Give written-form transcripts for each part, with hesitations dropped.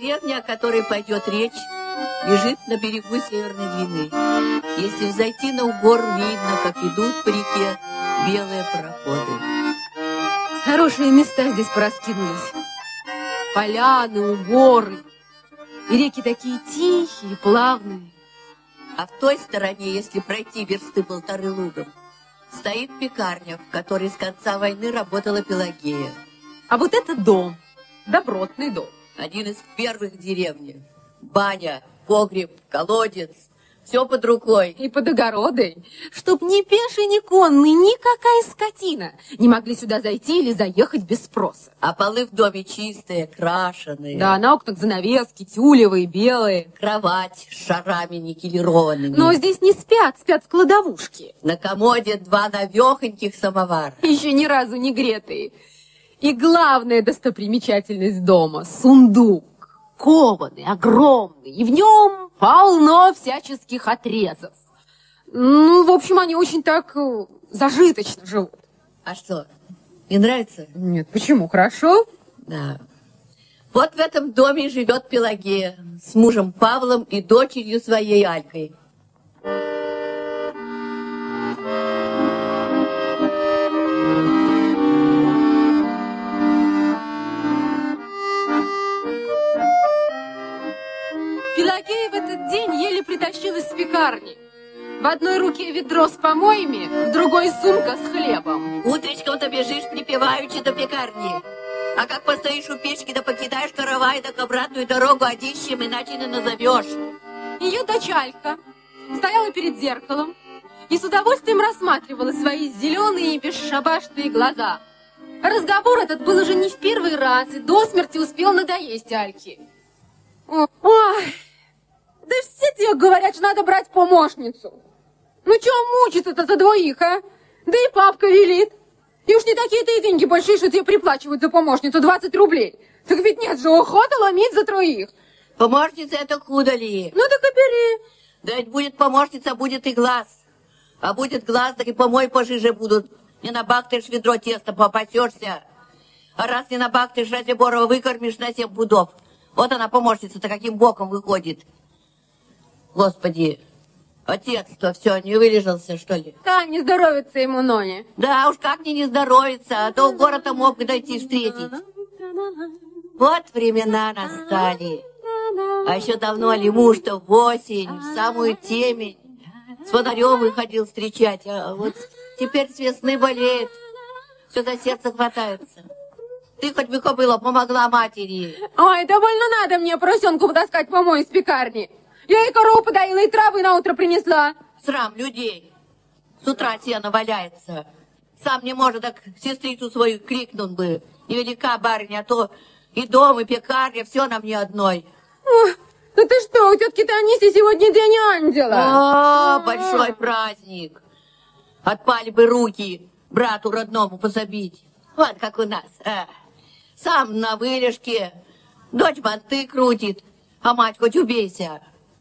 Деревня, о которой пойдет речь, лежит на берегу Северной Двины. Если взойти на угор, видно, как идут по реке белые пароходы. Хорошие места здесь пораскинулись. Поляны, угоры. И реки такие тихие, плавные. А в той стороне, если пройти версты 1,5 лугом, стоит пекарня, в которой с конца войны работала Пелагея. А вот это дом, добротный дом. Один из первых в деревне. Баня, погреб, колодец. Все под рукой. И под огородой. Чтоб ни пеший, ни конный, никакая скотина не могли сюда зайти или заехать без спроса. А полы в доме чистые, крашеные. Да, на окнах занавески, тюлевые, белые. Кровать с шарами никелированными. Но здесь не спят, спят в кладовушке. На комоде 2 навехоньких самовара. Еще ни разу не гретые. И главная достопримечательность дома – сундук. Кованый, огромный, и в нем полно всяческих отрезов. Ну, в общем, они очень так зажиточно живут. А что, не нравится? Нет, почему? Хорошо? Да. Вот в этом доме живет Пелагея с мужем Павлом и дочерью своей Алькой. Пелагея в этот день еле притащилась с пекарни. В одной руке ведро с помоями, в другой сумка с хлебом. Утречком-то бежишь, припеваючи до пекарни. А как постоишь у печки, да покидаешь каравай, так обратную дорогу одищем, иначе не назовешь. Ее дочь Алька стояла перед зеркалом и с удовольствием рассматривала свои зеленые бесшабашные глаза. Разговор этот был уже не в первый раз и до смерти успел надоесть Альке. Ой, да все тебе говорят, что надо брать помощницу. Ну, чего мучиться-то за двоих, а? Да и папка велит. И уж не такие-то и деньги большие, что тебе приплачивают за помощницу 20 рублей. Так ведь нет же охота ломить за троих. Помощница это худо ли? Ну, так и бери. Да ведь будет помощница, будет и глаз. А будет глаз, так и помой пожиже будут. Не набахтаешь ведро теста, попасешься. А раз не набахтаешь, ради Борова выкормишь на 7 пудов. Вот она, помощница-то, каким боком выходит. Господи, отец-то все, не вылежался, что ли? Да, не здоровится ему, Ноне. Да, уж как мне не здоровится, а то в город-то мог бы дойти встретить. Вот времена настали. А еще давно ли муж-то в осень, в самую темень, с фонарем выходил встречать, а вот теперь с весны болеет, все за сердце хватается. Ты хоть бы кобыла помогла матери. Ой, да больно надо мне поросенку потаскать помой из пекарни. Я и корову подоила, и травы на утро принесла. Срам людей. С утра сено валяется. Сам не может, так сестрицу свою крикнул бы. Невелика барыня, а то и дом, и пекарня, все на мне одной. Ой, да ты что, у тетки Таниси сегодня день ангела. О, большой праздник. Отпали бы руки брату родному пособить. Вот как у нас. Сам на вылежке, дочь банты крутит, а мать хоть убейся.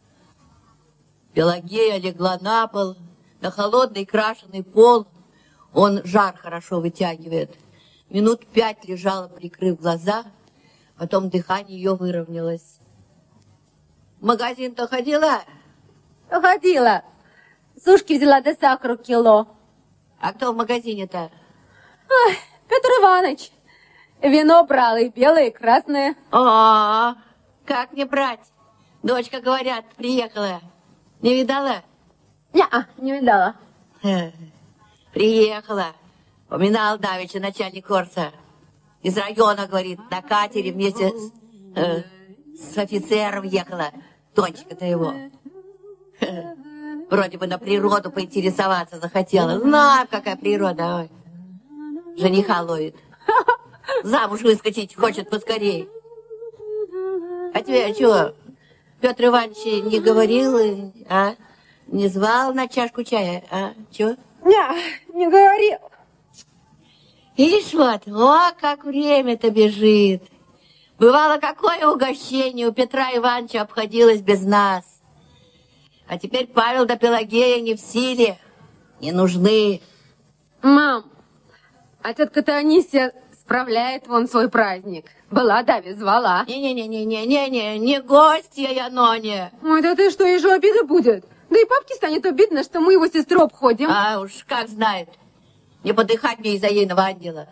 Пелагея легла на пол, на холодный крашеный пол. Он жар хорошо вытягивает. Минут 5 лежала, прикрыв глаза, потом дыхание ее выровнялось. В магазин-то ходила? Ходила. Сушки взяла до сахару кило. А кто в магазине-то? Ой, Петр Иванович. Вино брал и белое, и красное. О, как не брать? Дочка, говорят, приехала. Не видала? Не видала. Приехала. Поминал давеча начальник Корса. Из района, говорит, на катере вместе с офицером ехала. Тонечка-то его. Вроде бы на природу поинтересоваться захотела. Знаю, какая природа. Ой. Жениха ловит. Замуж выскочить хочет поскорей. А тебе что, Петр Иванович не говорил, а? Не звал на чашку чая, а? Чё? Не говорил. Ишь вот, о, как время-то бежит. Бывало, какое угощение у Петра Ивановича обходилось без нас. А теперь Павел да Пелагея не в силе, не нужны. Мам, а тетка Таисия справляет вон свой праздник. Была, Дави, звала. Не-не-не-не-не-не, не гостья я, Ноня. Ой, да ты что, ей же обида будет. Да и папке станет обидно, что мы его сестру обходим. А уж как знает. Не подыхать мне из-за ейного ангела.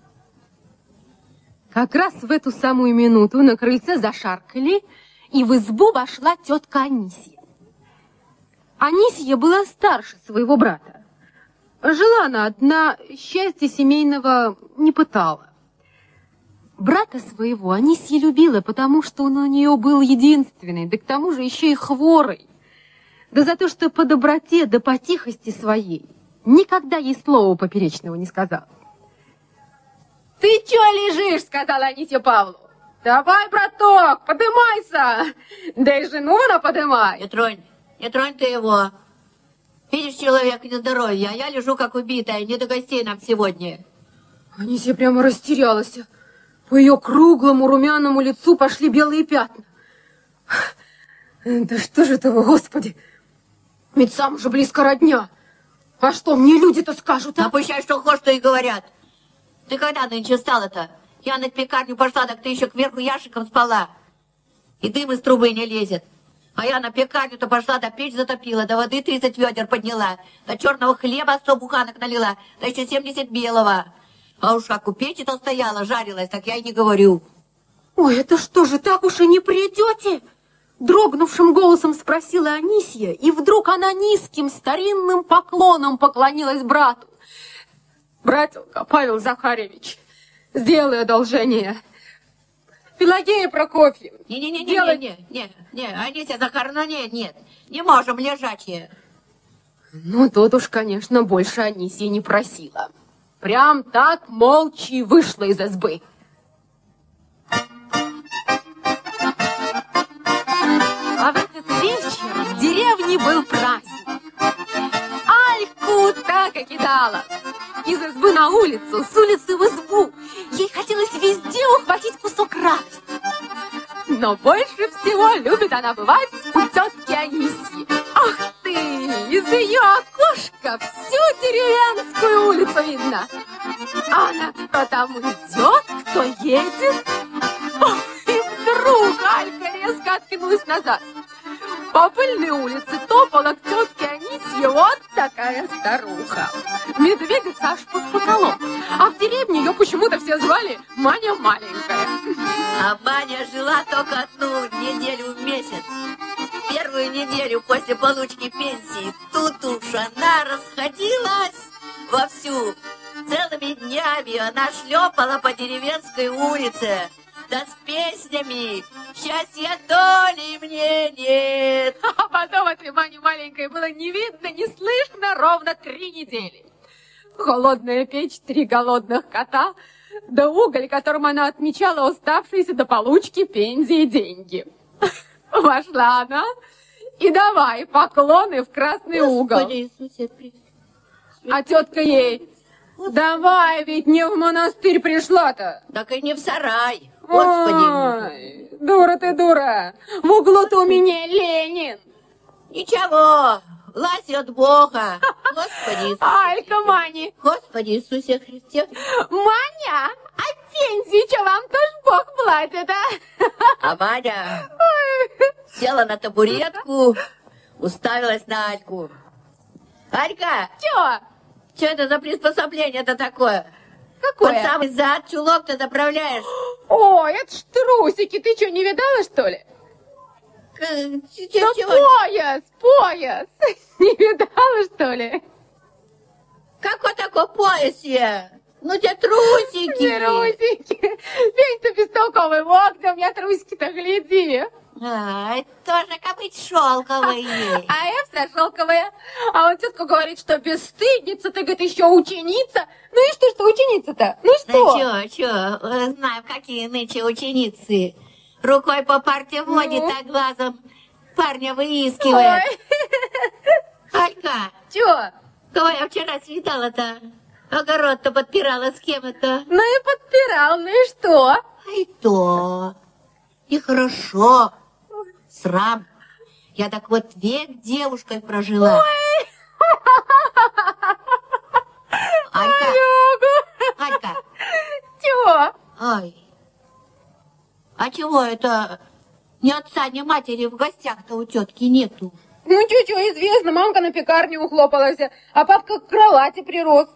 Как раз в эту самую минуту на крыльце зашаркали, и в избу вошла тетка Анисья. Анисья была старше своего брата. Жила она одна, счастья семейного не пытала. Брата своего Анисья любила, потому что он у нее был единственный, да к тому же еще и хворый. Да за то, что по доброте, да по тихости своей никогда ей слова поперечного не сказала. «Ты чё лежишь?» — сказала Анисья Павлу. «Давай, браток, подымайся! Да и жену она подымай!» Не тронь ты его. Видишь, человек нездоровье, а я лежу как убитая, не до гостей нам сегодня. Анисья прямо растерялась. По ее круглому румяному лицу пошли белые пятна. Да что же этого, Господи! Ведь сам уже близко родня. А что мне люди-то скажут, а? Напущай, что хочешь, что и говорят. Ты когда нынче встала-то? Я на пекарню пошла, так ты еще кверху ящиком спала. И дым из трубы не лезет. А я на пекарню-то пошла, да печь затопила, до воды 30 ведер подняла, до черного хлеба 100 буханок налила, да еще 70 белого. А уж как у печи-то стояла, жарилась, так я и не говорю. Ой, это что же, так уж и не придете? Дрогнувшим голосом спросила Анисья, и вдруг она низким старинным поклоном поклонилась брату. Братенька, Павел Захаревич, сделай одолжение. Пелагея Прокофьевна. Не, Анисья Захаровна, нет, не можем лежачие. Ну, тут уж, конечно, больше Анисья не просила. Прям так молча и вышла из избы. А в этот вечер в деревне был праздник. Альку так и кидала. Из избы на улицу, с улицы в избу. Ей хотелось везде ухватить кусок радости. Но больше всего любит она бывать у тетки Анисьи. Ах ты, из ее окошка всю деревенскую улицу видно. А она кто там идет, кто едет. Ох, и вдруг Алька резко откинулась назад. По пыльной улице топала к тетке Анисье вот такая старуха. Медведица аж под потолок. А в деревне ее почему-то все звали Маня Маленькая. А Маня жила только одну неделю в месяц. Первую неделю после получки пенсии. Тут уж она расходилась вовсю. Целыми днями она шлепала по деревенской улице. Да с песнями «Счастья доли мне нет». А потом этой Мани Маленькой было не видно, не слышно ровно 3 недели. Холодная печь, 3 голодных кота, да уголь, которым она отмечала уставшиеся до получки пенсии деньги. Вошла она и давай поклоны в красный угол. Господи Иисусе Христе. А тетка ей: давай, ведь не в монастырь пришла-то. Так и не в сарай. Господи. Ой, дура ты, дура. В углу-то у меня Ленин. Ничего, власть от Бога. Господи Иисусе Алька, Мани. Господи Иисусе Христе. Маня, а пенсию что, вам тоже Бог платит, а? А Маня села на табуретку, уставилась на Альку. Алька! Чё? Что это за приспособление-то такое? Какое? Под самый зад чулок-то заправляешь. Ой, это ж трусики. Ты что, не видала, что ли? Да пояс. Не видала, что ли? Какой такой пояс я? Ну, те трусики. Трусики. Пень-то бестолковый. Вот, да у меня трусики-то, гляди. А, это тоже как быть шелковые. А я вся шелковая. А вот тетка говорит, что бесстыдница, ты, говорит, еще ученица. Ну и что ученица-то? Ну что? Да чё, знаем, какие нынче ученицы. Рукой по парте водит, а глазом парня выискивает. Ой. Алька, Чё? кого я вчера свидала-то? Огород-то подпирала с кем это? Ну и подпирал, ну и что? А и то. И хорошо. Срам. Я так вот век девушкой прожила. Ой. Алька. Алька. Чё? Ой, а чего это ни отца, ни матери в гостях-то у тетки нету? Ну, чё-чё, известно, мамка на пекарне ухлопалась, а папка к кровати прирос.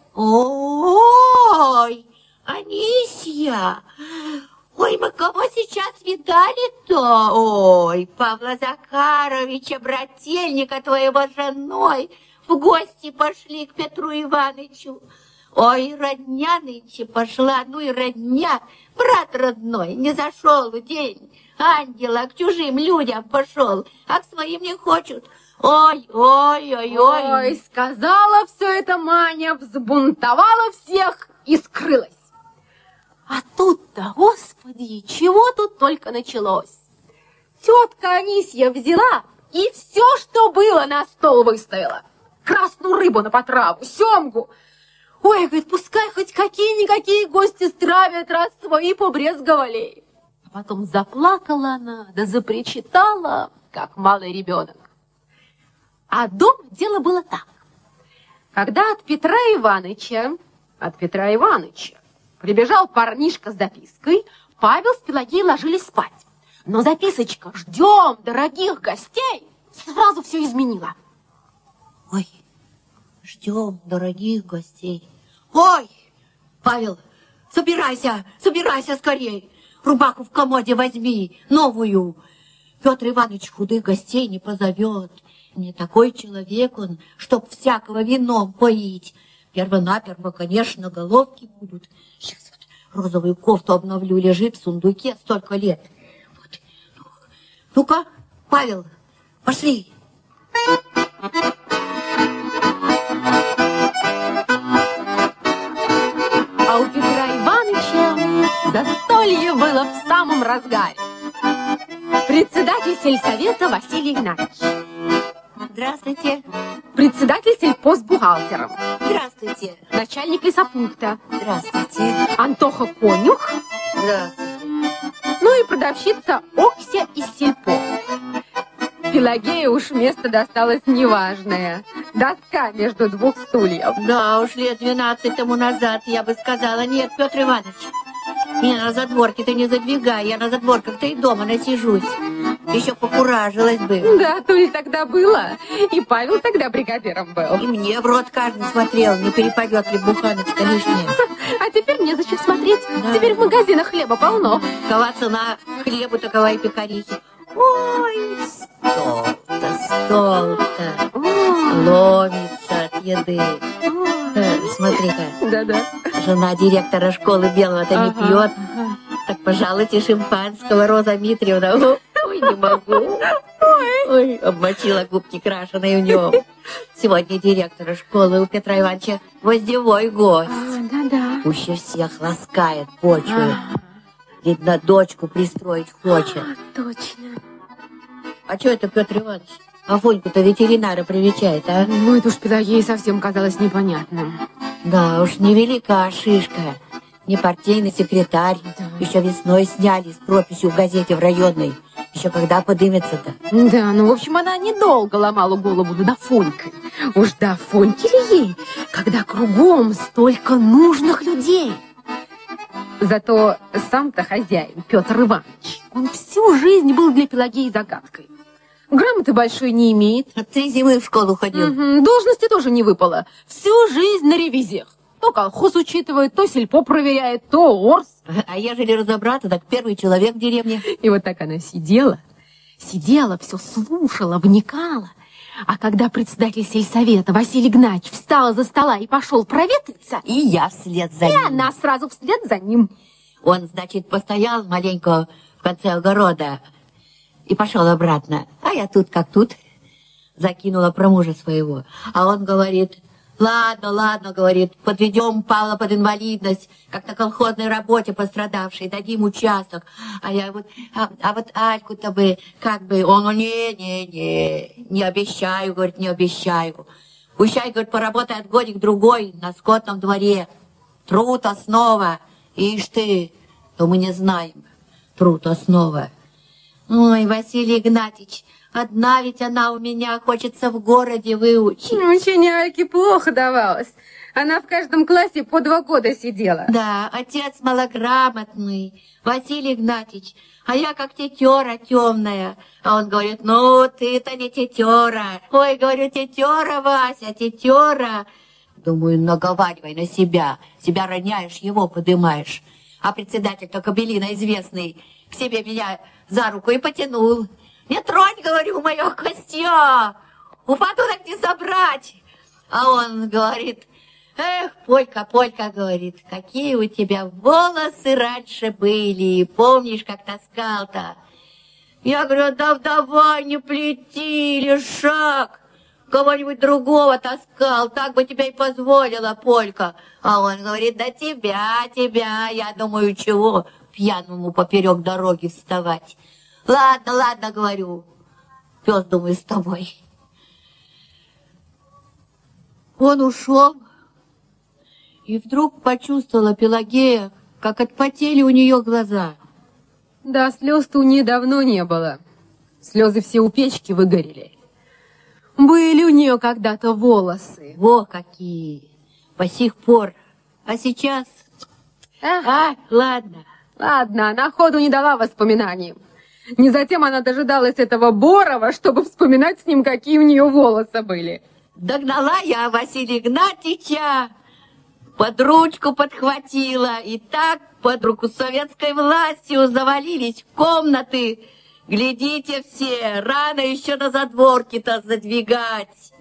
Ой, Анисья, ой, мы кого сейчас видали-то? Ой, Павла Захаровича, брательника твоего женой, в гости пошли к Петру Ивановичу. Ой, родня нынче пошла, ну и родня, брат родной, не зашел день ангела, к чужим людям пошел, а к своим не хочет. Ой, ой, ой, ой. Ой, сказала все это Маня, взбунтовала всех и скрылась. А тут-то, господи, чего тут только началось. Тетка Анисья взяла и все, что было, на стол выставила. Красную рыбу на потраву, семгу. Ой, говорит, пускай хоть какие-никакие гости стравят, раз свои побрезговали. А потом заплакала она, да запричитала, как малый ребенок. А дома дело было так. Когда от Петра Ивановича прибежал парнишка с запиской, Павел с Пелагеей ложились спать. Но записочка «Ждем дорогих гостей» сразу все изменила. Ой, ждем дорогих гостей. Ой, Павел, собирайся скорей. Рубаху в комоде возьми, новую. Петр Иванович худых гостей не позовет. Не такой человек он, чтоб всякого вином поить. Перво-наперво, конечно, головки будут. Сейчас вот розовую кофту обновлю, лежит в сундуке столько лет. Вот. Ну-ка, Павел, пошли. А у Петра Ивановича застолье было в самом разгаре. Председатель сельсовета Василий Игнатьевич. Здравствуйте. Председатель сельпосбухгалтером. Здравствуйте. Начальник лесопункта. Здравствуйте. Антоха Конюх. Здравствуйте. Ну и продавщица Окся из сельпо. Пелагее уж место досталось неважное. Доска между двух стульев. Да уж, лет 12 тому назад я бы сказала, нет, Петр Иванович, меня на задворке ты не задвигай, я на задворках-то и дома насижусь. Еще покуражилась бы. Да, то ли тогда было. И Павел тогда бригадиром был. И мне в рот каждый смотрел, не перепадет ли буханочка лишняя. А теперь незачем смотреть. Да. Теперь в магазинах хлеба полно. Какова цена хлебу, такова и пекарихи. Ой, стол-то ломится от еды. Смотри-ка. Да-да. Жена директора школы белого-то не пьет. Так, пожалуйте, шампанского, Роза Митриевна. Ой, не могу. Ой, обмочила губки крашеные в нем. Сегодня директора школы у Петра Ивановича гвоздевой гость. Да-да. Пуще всех ласкает почву. Видно, дочку пристроить хочет. Точно. А что это Петр Иванович? Афоньку-то ветеринара привечает, а? Ну, это уж Пелагее совсем казалось непонятным. Да уж, невелика шишка. Не партийный секретарь. Да. Еще весной сняли с прописью в газете в районной. Еще когда подымется-то? Да, ну, в общем, она недолго ломала голову над Афонькой. Уж до Афоньки ли ей, когда кругом столько нужных людей? Зато сам-то хозяин, Петр Иванович, он всю жизнь был для Пелагеи загадкой. Грамоты большой не имеет. 3 зимы в школу ходил. Должности тоже не выпало. Всю жизнь на ревизиях. То колхоз учитывает, то сельпо проверяет, то орс. А ежели разобраться, так первый человек в деревне. И вот так она сидела, все слушала, вникала. А когда председатель сельсовета Василий Игнатьевич встал за стола и пошел проветриться, И я вслед за и ним. она сразу вслед за ним. Он, значит, постоял маленько в конце огорода и пошел обратно. А я тут как тут. Закинула про мужа своего. А он говорит: ладно, говорит, подведем Павла под инвалидность, как на колхозной работе пострадавшей, дадим участок. А я вот, а вот Альку-то бы, как бы, он, не обещаю, говорит, не обещаю. Пущай, говорит, поработает годик-другой на скотном дворе. Труд основа. Ишь ты, то мы не знаем. Труд основа. Ой, Василий Игнатьевич, одна ведь она у меня, хочется в городе выучить. Учение Альки плохо давалось. Она в каждом классе по 2 года сидела. Да, отец малограмотный, Василий Игнатьевич, а я как тетера темная. А он говорит, ну, ты-то не тетера. Ой, говорю, тетера, Вася, тетера. Думаю, наговаривай на себя. Себя роняешь, его подымаешь. А председатель-то Кобелина известный к себе меня за руку и потянул. Не тронь, говорю, мое костье. Упаду, так не собрать. А он говорит... Эх, Полька, Полька, говорит, какие у тебя волосы раньше были, помнишь, как таскал-то? Я говорю, да давай, не плети, лишак, кого-нибудь другого таскал, так бы тебя и позволила, Полька. А он говорит, да тебя, я думаю, чего пьяному поперек дороги вставать. Ладно, ладно, говорю, пес, думаю, с тобой. Он ушел. И вдруг почувствовала Пелагея, как отпотели у нее глаза. Да, слез-то у нее давно не было. Слезы все у печки выгорели. Были у нее когда-то волосы. Во какие! По сих пор. А сейчас... Ладно. Ладно, она ходу не дала воспоминаниям. Не затем она дожидалась этого Борова, чтобы вспоминать с ним, какие у нее волосы были. Догнала я Василия Игнатьевича, под ручку подхватила, и так под руку с советской властью завалились в комнаты. Глядите все, рано еще на задворки-то задвигать.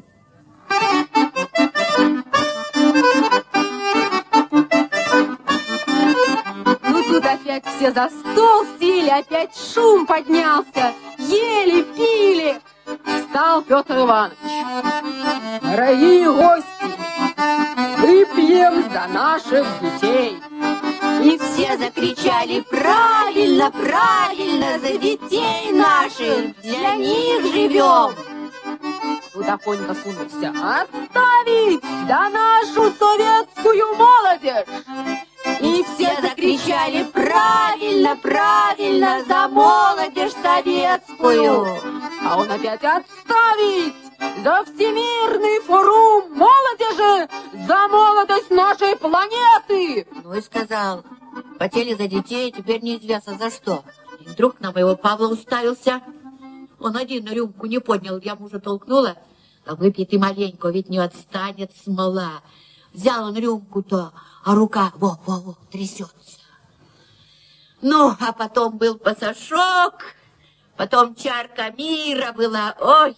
Ну тут опять все за стол сели, опять шум поднялся, ели, пили. Встал Петр Иванович. Дорогие гости, выпьем за наших детей. И все закричали, правильно, правильно, за детей наших, для них живем. Тут Афонька сунулся, отставить за нашу советскую молодежь. И все закричали, правильно, правильно, за молодежь советскую. А он опять отставить за Всемирный форум молодежи, за молодость нашей планеты. Ну и сказал, хотели за детей, теперь неизвестно за что. И вдруг на моего Павла уставился. Он один на рюмку не поднял, я мужа толкнула. Да выпей ты маленько, ведь не отстанет смола. Взял он рюмку-то, а рука во трясется. Ну, а потом был пасашок, потом чарка мира была, ой.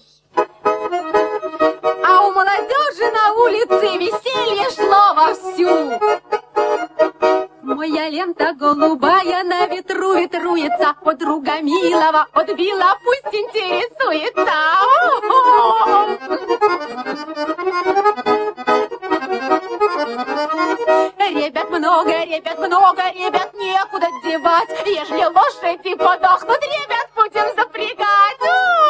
А у молодежи на улице веселье шло вовсю. Моя лента голубая на ветру ветруется, подруга милого отбила, пусть интересуется. Ребят много, ребят некуда девать. Ежели лошади подохнут, ребят будем запрягать.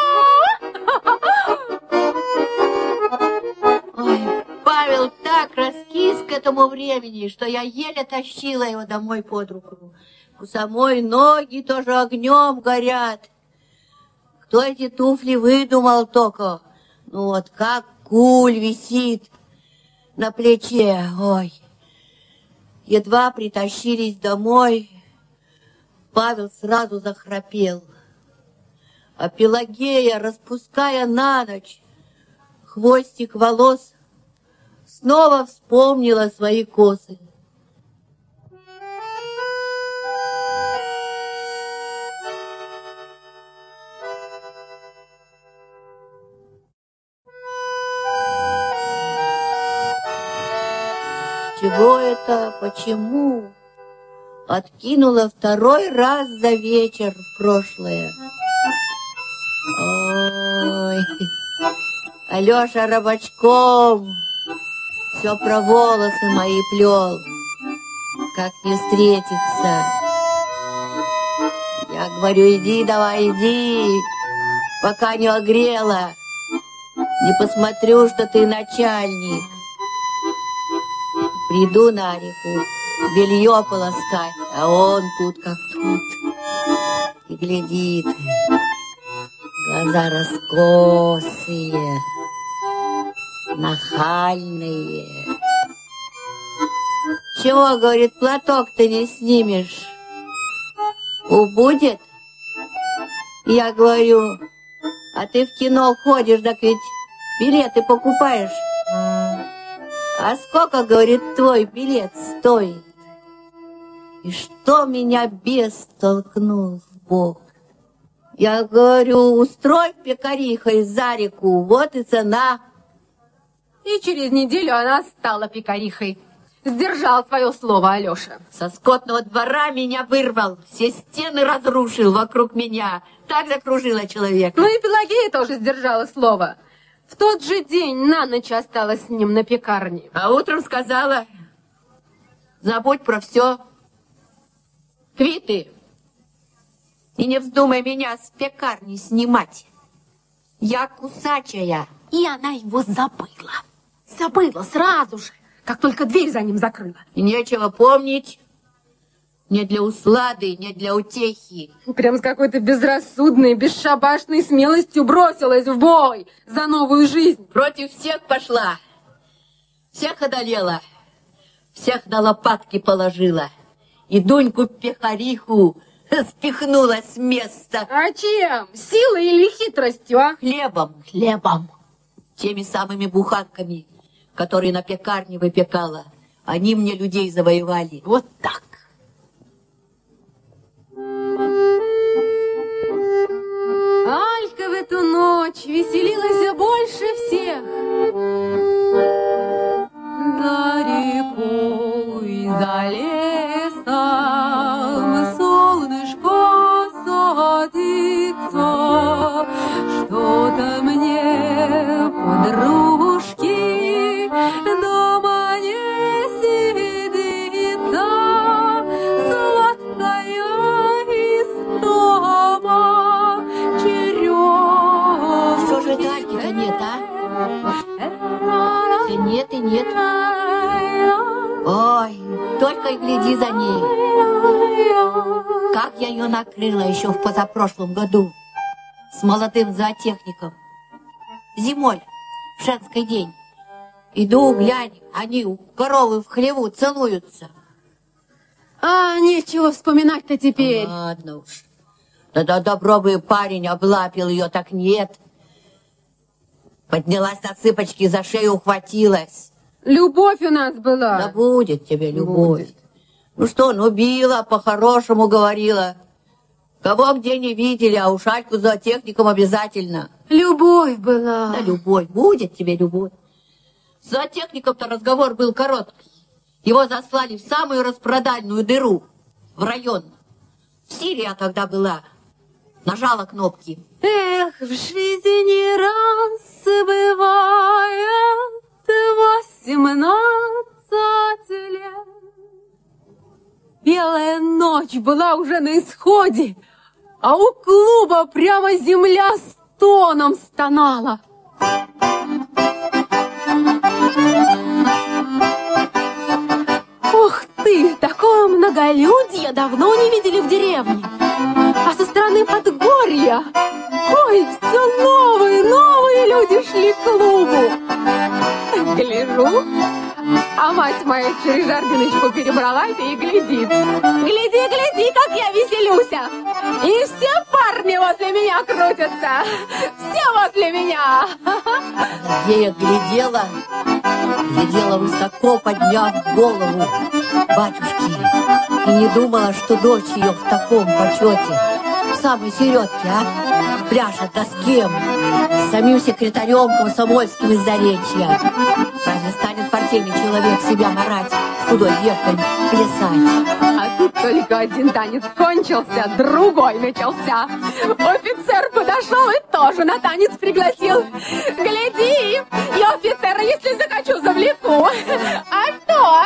Ой, Павел так раскис к этому времени, что я еле тащила его домой под руку. У самой ноги тоже огнем горят. Кто эти туфли выдумал только? Ну вот как куль висит на плече, ой. Едва притащились домой, Павел сразу захрапел. А Пелагея, распуская на ночь хвостик волос, снова вспомнила свои косы. Чего это? Почему? Откинула второй раз за вечер в прошлое. Ой, Алеша рыбачком все про волосы мои плел. Как не встретиться? Я говорю, иди давай, иди, пока не огрела. Не посмотрю, что ты начальник. Приду на реку, белье полоскать, а он тут как тут. И глядит, глаза раскосые, нахальные. Чего, говорит, платок ты не снимешь? Убудет? Я говорю, а ты в кино ходишь, так ведь билеты покупаешь. А сколько, говорит, твой билет стоит? И что меня бес толкнул в бок? Я говорю, устрой пекарихой за реку, вот и цена. И через неделю она стала пекарихой. Сдержал свое слово Алеша. Со скотного двора меня вырвал, все стены разрушил вокруг меня. Так закружила человека. Ну и Пелагея тоже сдержала слово. В тот же день на ночь осталась с ним на пекарне. А утром сказала, забудь про все, квиты. И не вздумай меня с пекарни снимать. Я кусачая. И она его забыла. Забыла сразу же, как только дверь за ним закрыла. И нечего помнить. Не для услады, не для утехи. Прям с какой-то безрассудной, бесшабашной смелостью бросилась в бой за новую жизнь. Против всех пошла. Всех одолела. Всех на лопатки положила. И Дуньку-пекариху спихнула с места. А чем? Силой или хитростью, а? Хлебом, хлебом. Теми самыми буханками, которые на пекарне выпекала. Они мне людей завоевали. Вот так. Алька в эту ночь веселилась больше всех. За рекой, за лесом солнышко садится, что-то мне подружки дома не сидится, сладкая истома черёк. Что же Альки-то нет, а? Все нет и нет. Ой, только и гляди за ней. Как я ее накрыла еще в позапрошлом году с молодым зоотехником. Зимой, в женский день. Иду, глянь, они у коровы в хлеву целуются. А, нечего вспоминать-то теперь. Ладно уж. Да добро бы парень облапил ее, так нет. Поднялась на цыпочки, за шею ухватилась. Любовь у нас была. Да будет тебе любовь. Будет. Ну что, убила, по-хорошему говорила. Кого где не видели, а уж Альку зоотехником обязательно. Любовь была. Да любовь, будет тебе любовь. С зоотехником-то разговор был короткий. Его заслали в самую распродальную дыру, в район. В Сирии я тогда была. Нажала кнопки. Эх, в жизни раз бывает 18 лет. Белая ночь была уже на исходе, а у клуба прямо земля стоном стонала. Ух ты, такое многолюдье давно не видели в деревне. А со стороны Подгорья, ой, все новые люди шли к клубу. Гляжу, а мать моя через жардиночку перебралась и глядит. Гляди, как я веселюся. И все парни возле меня крутятся. Все возле меня. Где я глядела высоко, подняв голову батюшки, и не думала, что дочь ее в таком почете, в самой середке, а? Пляшет, да с кем? С самим секретарем комсомольским из Заречья. Разве станет партийный человек себя марать, с худой девкой плясать? А тут только один танец кончился, другой начался. Офицер подошел и тоже на танец пригласил. Гляди, я офицера, если захочу, завлеку. А что?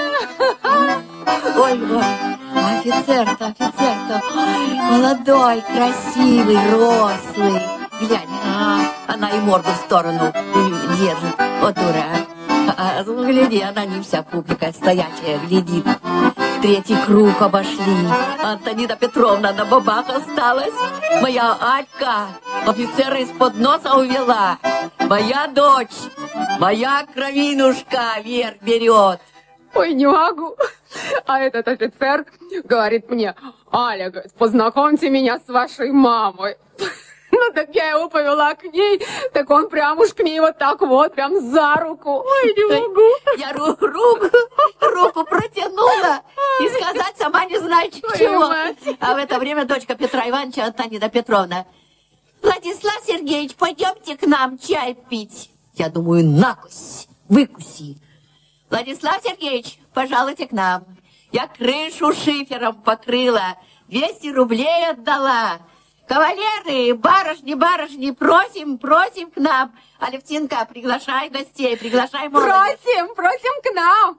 Ой, офицер-то, ой, молодой, красивый, рослый. Глянь, она и морду в сторону держит. Вот дура. Гляди, она не вся публика стоячая глядит. Третий круг обошли. Антонина Петровна на бабах осталась. Моя Алька офицера из-под носа увела. Моя дочь, моя кровинушка вверх берет. Ой, не могу. А этот офицер говорит мне: Аля, говорит, познакомьте меня с вашей мамой. Ну, так я его повела к ней, так он прям уж к ней вот так вот, прям за руку. Ой, не могу. Я руку протянула и сказать сама не знаю чего. А в это время дочка Петра Ивановича, Антонида Петровна: Владислав Сергеевич, пойдемте к нам чай пить. Я думаю, накусь, выкуси. Владислав Сергеевич, пожалуйте к нам. Я крышу шифером покрыла, 200 рублей отдала. Кавалеры, барышни, просим к нам. Алевтинка, приглашай гостей, приглашай молодежь. Просим к нам.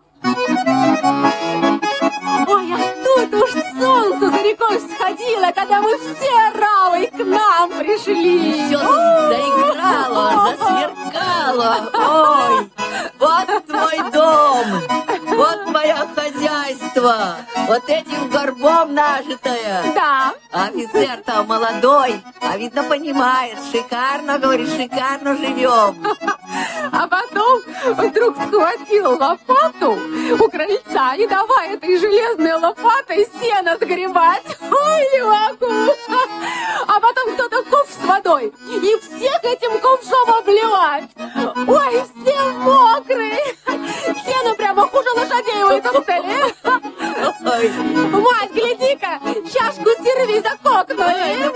Ой, а тут уж солнце за рекой всходило, когда мы все равой к нам пришли. Все заиграло, засверкало. Ой, вот твой дом, вот мое хозяйство, вот этим горбом нажитое. Да. Офицер-то молодой, а видно понимает, шикарно, говорит, шикарно живем. А потом вдруг схватил лопату у крыльца и давай этой железной лопатой сено сгребать. Ой, не могу. А потом кто-то ковш с водой и всех этим ковшом обливать. Ой, все мокрые. Сено прямо хуже лошадей в этом селе. Ой. Мать, гляди-ка, чашку серви закокнули.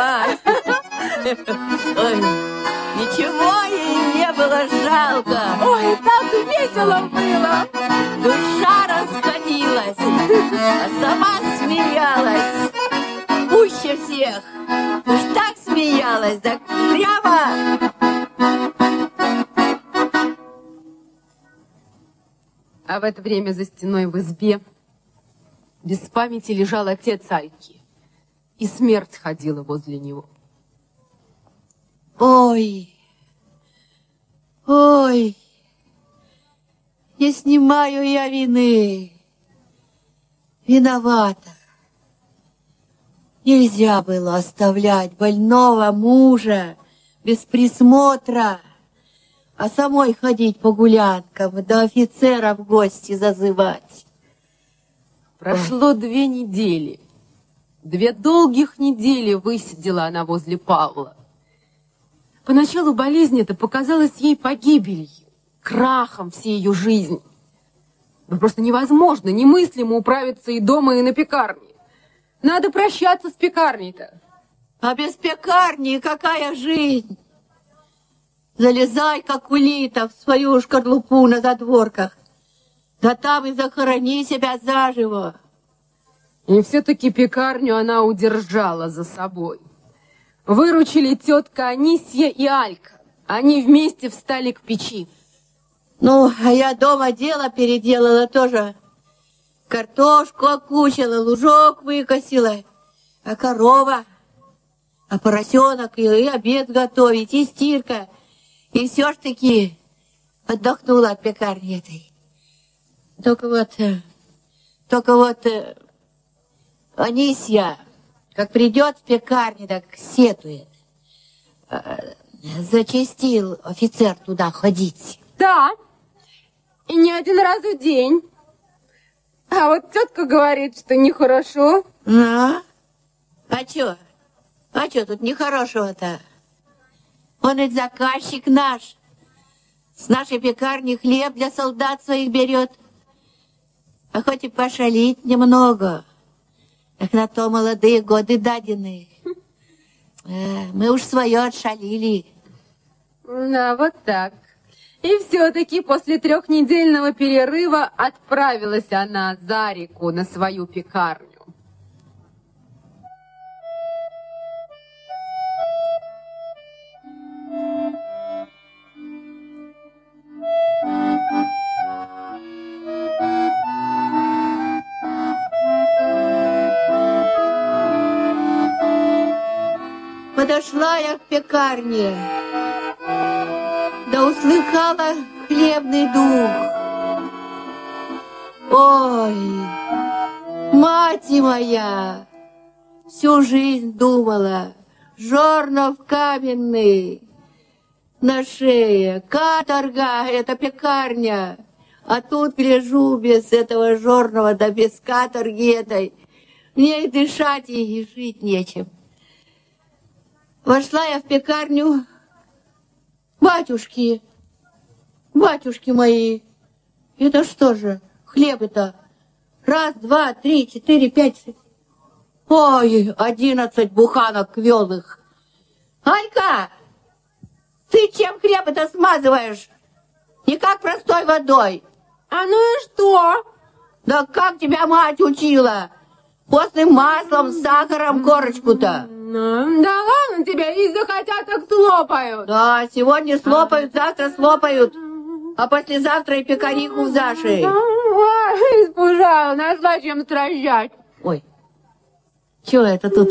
Ой, ничего ей не было жалко. Ой, так весело было. Душа расходилась, а сама смеялась. Пуще всех. Уж так смеялась, так прямо. А в это время за стеной в избе без памяти лежал отец Альки, и смерть ходила возле него. Ой, не снимаю я вины. Виновата. Нельзя было оставлять больного мужа без присмотра, а самой ходить по гулянкам, да офицера в гости зазывать. Прошло 2 недели. 2 долгих недели высидела она возле Павла. Поначалу болезнь эта показалась ей погибелью, крахом всей ее жизни. Но просто невозможно, немыслимо управиться и дома, и на пекарне. Надо прощаться с пекарней-то. А без пекарни какая жизнь? Залезай, как улита, в свою шкарлупу на задворках, да там и захорони себя заживо. И все-таки пекарню она удержала за собой. Выручили тетка Анисья и Алька. Они вместе встали к печи. Ну, а я дома дело переделала тоже. Картошку окучила, лужок выкосила, а корова, а поросенок, и обед готовить, и стирка. И все ж таки отдохнула от пекарни этой. Только вот Анисья, как придет в пекарню, так сетует. Зачастил офицер туда ходить. Да, и не 1 раз в день. А вот тетка говорит, что нехорошо. А чё? А чё тут нехорошего-то? Он ведь заказчик наш. С нашей пекарни хлеб для солдат своих берет. А хоть и пошалить немного, так на то молодые годы дадены. Мы уж свое отшалили. Да, вот так. И все-таки после 3-недельного перерыва отправилась она за реку на свою пекарню. Подошла я к пекарне, да услыхала хлебный дух. Ой, мать моя, всю жизнь думала, жорнов каменный на шее, каторга, это пекарня, А тут гляжу без этого жорного, да без каторги этой. Мне и дышать, и жить нечем. Вошла я в пекарню. Батюшки мои, это что же, хлеб-то? 1, 2, 3, 4, 5. Ой, 11 буханок квелых. Алька, ты чем хлеб это смазываешь? Не как простой водой. А ну и что? Да как тебя мать учила? Постным маслом, с сахаром корочку-то. Да ладно тебя, если захотят, так слопают. Да, сегодня слопают, завтра слопают. А послезавтра и пекариху в зашей. Ой, испужала, нашла чем строжать. Ой, чего это тут?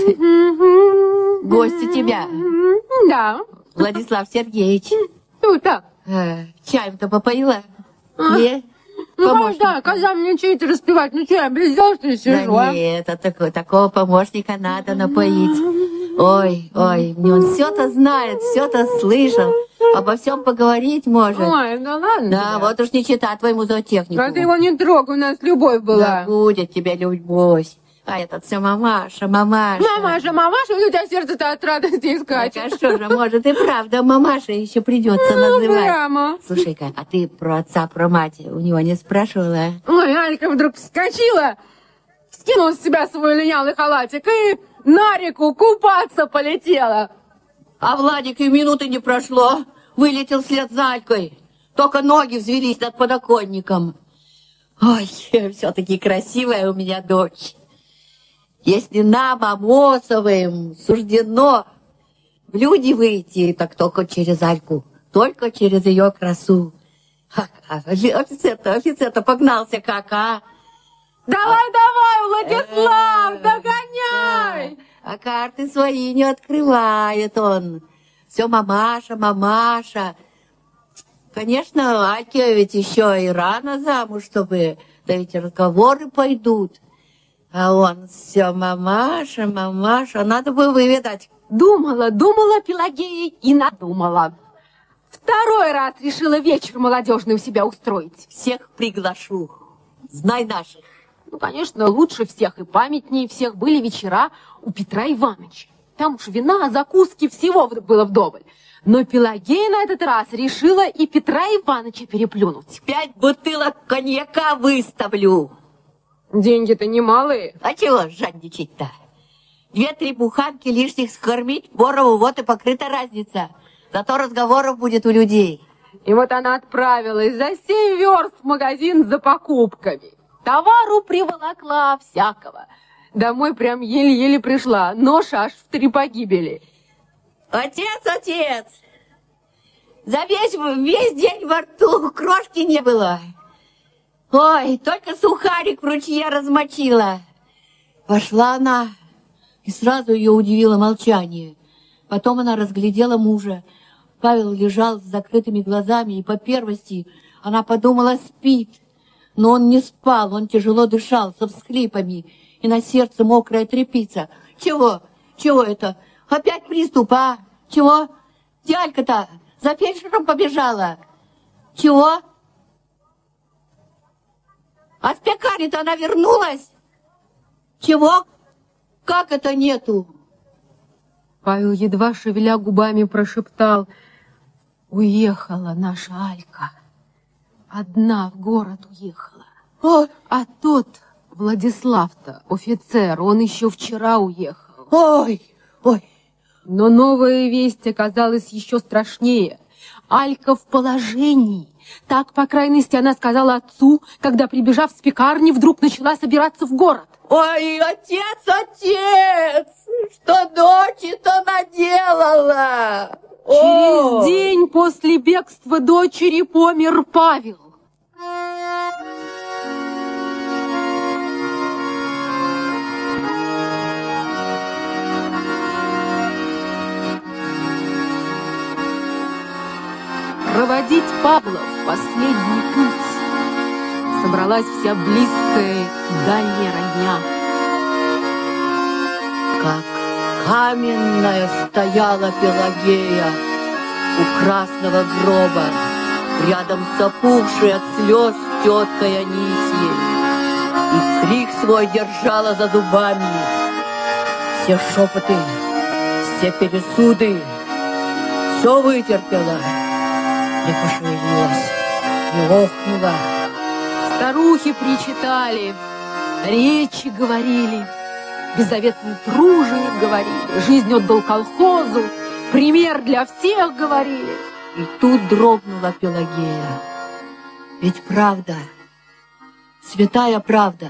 Гости тебя? Да. Владислав Сергеевич. Тут-то. Чаем-то попоила? Не? Ну, да, когда мне чей-то распевать, ну что, я без дел, что ли, сижу, да нет, такого помощника надо напоить. Ой, он все-то знает, все-то слышал, обо всем поговорить может. Ой, да ладно Да, тебя. вот уж не чита твоему зоотехнику. Да ты его не трогай, у нас любовь была. Да будет тебе любовь. А этот все мамаша. Мамаша, у тебя сердце-то от радости скачет. Так, а что же, может и правда, мамаша еще придется называть. Прямо. Слушай-ка, а ты про отца, про мать у него не спрашивала? Ой, Алька вдруг вскочила, скинула с себя свой линялый халатик и на реку купаться полетела. А Владик и минуты не прошло, вылетел вслед за Алькой. Только ноги взвелись над подоконником. Ой, все-таки красивая у меня дочь. Если нам, Амосовым, суждено в люди выйти, так только через Альку, только через ее красу. Офицер-то погнался как, а? Давай, Владислав, догоняй! Да. А карты свои не открывает он. Все мамаша. Конечно, Альке ведь еще и рано замуж, чтобы... Да ведь разговоры пойдут. А он все мамаша. Надо бы выведать. Думала Пелагея и надумала. 2 раз решила вечер молодежный у себя устроить. Всех приглашу. Знай наших. Ну, конечно, лучше всех и памятнее всех были вечера у Петра Ивановича. Там уж вина, закуски, всего было вдоволь. Но Пелагея на этот раз решила и Петра Ивановича переплюнуть. 5 бутылок коньяка выставлю. Деньги-то немалые. А чего жадничать-то? 2-3 буханки лишних скормить Борову, вот и покрыта разница. Зато разговоров будет у людей. И вот она отправилась за 7 верст в магазин за покупками. Товару приволокла всякого. Домой прям еле-еле пришла. Нож аж в 3 погибели. Отец! За весь день во рту крошки не было. Ой, только сухарик в ручье размочила. Вошла она, и сразу ее удивило молчание. Потом она разглядела мужа. Павел лежал с закрытыми глазами, и по первости она подумала, спит. Но он не спал, он тяжело дышал, со всхлипами, и на сердце мокрая тряпица. Чего это? Опять приступ, а? Чего? Дялька-то за фельдшером побежала. Чего? А с пекарни-то она вернулась? Чего? Как это нету? Павел едва шевеля губами прошептал: уехала наша Алька. Одна в город уехала. Ой. А тот Владислав-то, офицер, он еще вчера уехал. Ой. Но новая весть оказалась еще страшнее. Алька в положении. Так, по крайности, она сказала отцу, когда, прибежав с пекарни, вдруг начала собираться в город. Ой, отец, что дочь-то наделала? Через день после бегства дочери помер Павел. Проводить Павла в последний путь собралась вся близкая и дальняя родня. Как каменная стояла Пелагея у красного гроба, рядом с опухшей от слез теткой Анисьей, и крик свой держала за зубами. Все шепоты, все пересуды, все вытерпела, не пошевелилась, не охнула. Старухи причитали, речи говорили, беззаветный труженик говорили, жизнь отдал колхозу, пример для всех говорили. И тут дрогнула Пелагея. Ведь правда, святая правда,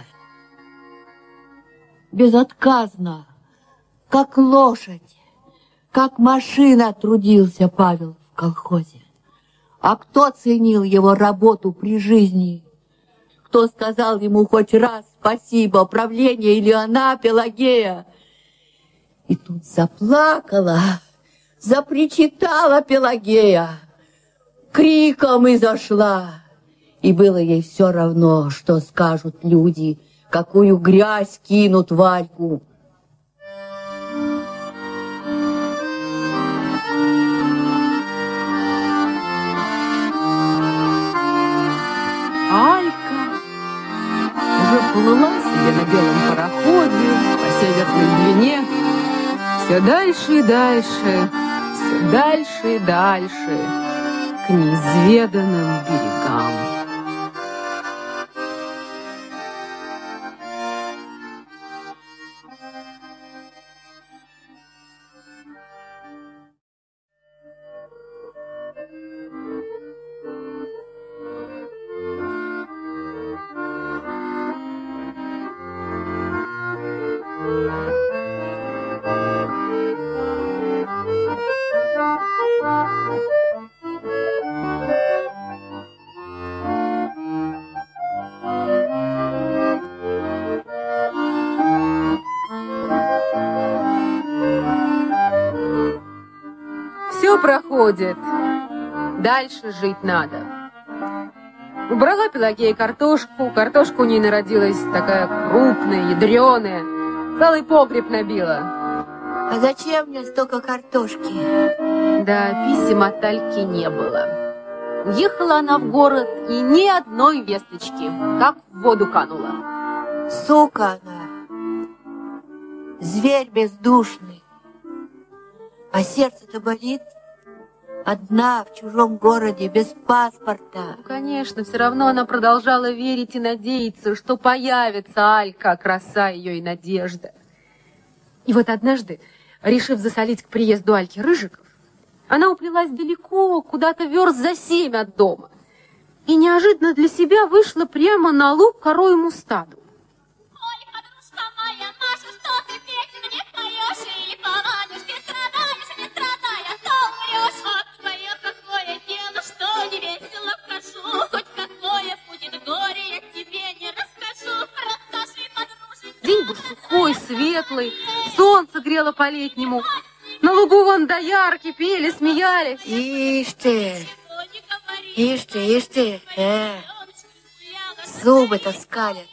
безотказно, как лошадь, как машина трудился Павел в колхозе. А кто ценил его работу при жизни? Кто сказал ему хоть раз спасибо, правление или она, Пелагея? И тут заплакала, запричитала Пелагея, криком изошла. И было ей все равно, что скажут люди, какую грязь кинут Вальку. Алька уже плыла себе на белом пароходе по северной длине, все дальше и дальше, все дальше и дальше к неизведанным берегам. Все проходит, дальше жить надо. Убрала Пелагея картошку, картошка у ней народилась такая крупная, ядреная, целый погреб набила. А зачем мне столько картошки? Да, писем от Альки не было. Уехала она в город, и ни одной весточки, как в воду канула. Сука она, зверь бездушный. А сердце-то болит. Одна в чужом городе, без паспорта. Ну, конечно, все равно она продолжала верить и надеяться, что появится Алька, краса ее и надежда. И вот однажды, решив засолить к приезду Альки Рыжиков, она уплелась далеко, куда-то верст за 7 от дома. И неожиданно для себя вышла прямо на луг к коровьему стаду. Ой, подружка моя, Маша, что ты петь мне поешь? Или повадишь, ты страдаешь, не страдая, то умрешь. А твое какое дело, что не весело вхожу? Хоть какое будет горе, я тебе не расскажу. Расскажи, подруженька. День был сухой, светлый, солнце грело по-летнему. На лугу вон доярки пели, смеялись. Ишь ты, ишь ты, зубы-то скалят.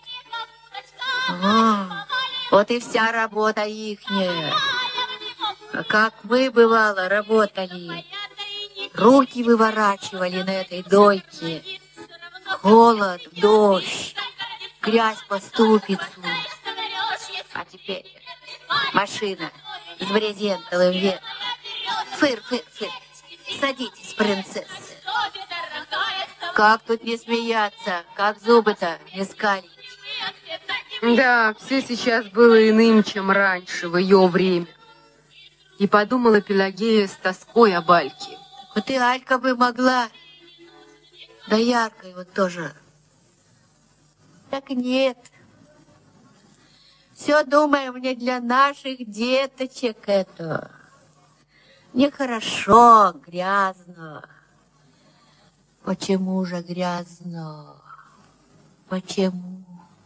Вот и вся работа ихняя. А как мы, бывало, работали, руки выворачивали на этой дойке. Холод, дождь, грязь по ступицу. А теперь машина с брезентовым верхом. Фыр, фыр, фыр. Садитесь, принцесса. Как тут не смеяться, как зубы-то не скалить. Да, все сейчас было иным, чем раньше, в ее время. И подумала Пелагея с тоской об Альке. Вот и Алька бы могла. Да яркой вот тоже. Так нет. Все думаем, мне для наших деточек это. Нехорошо, грязно. Почему же грязно? Почему?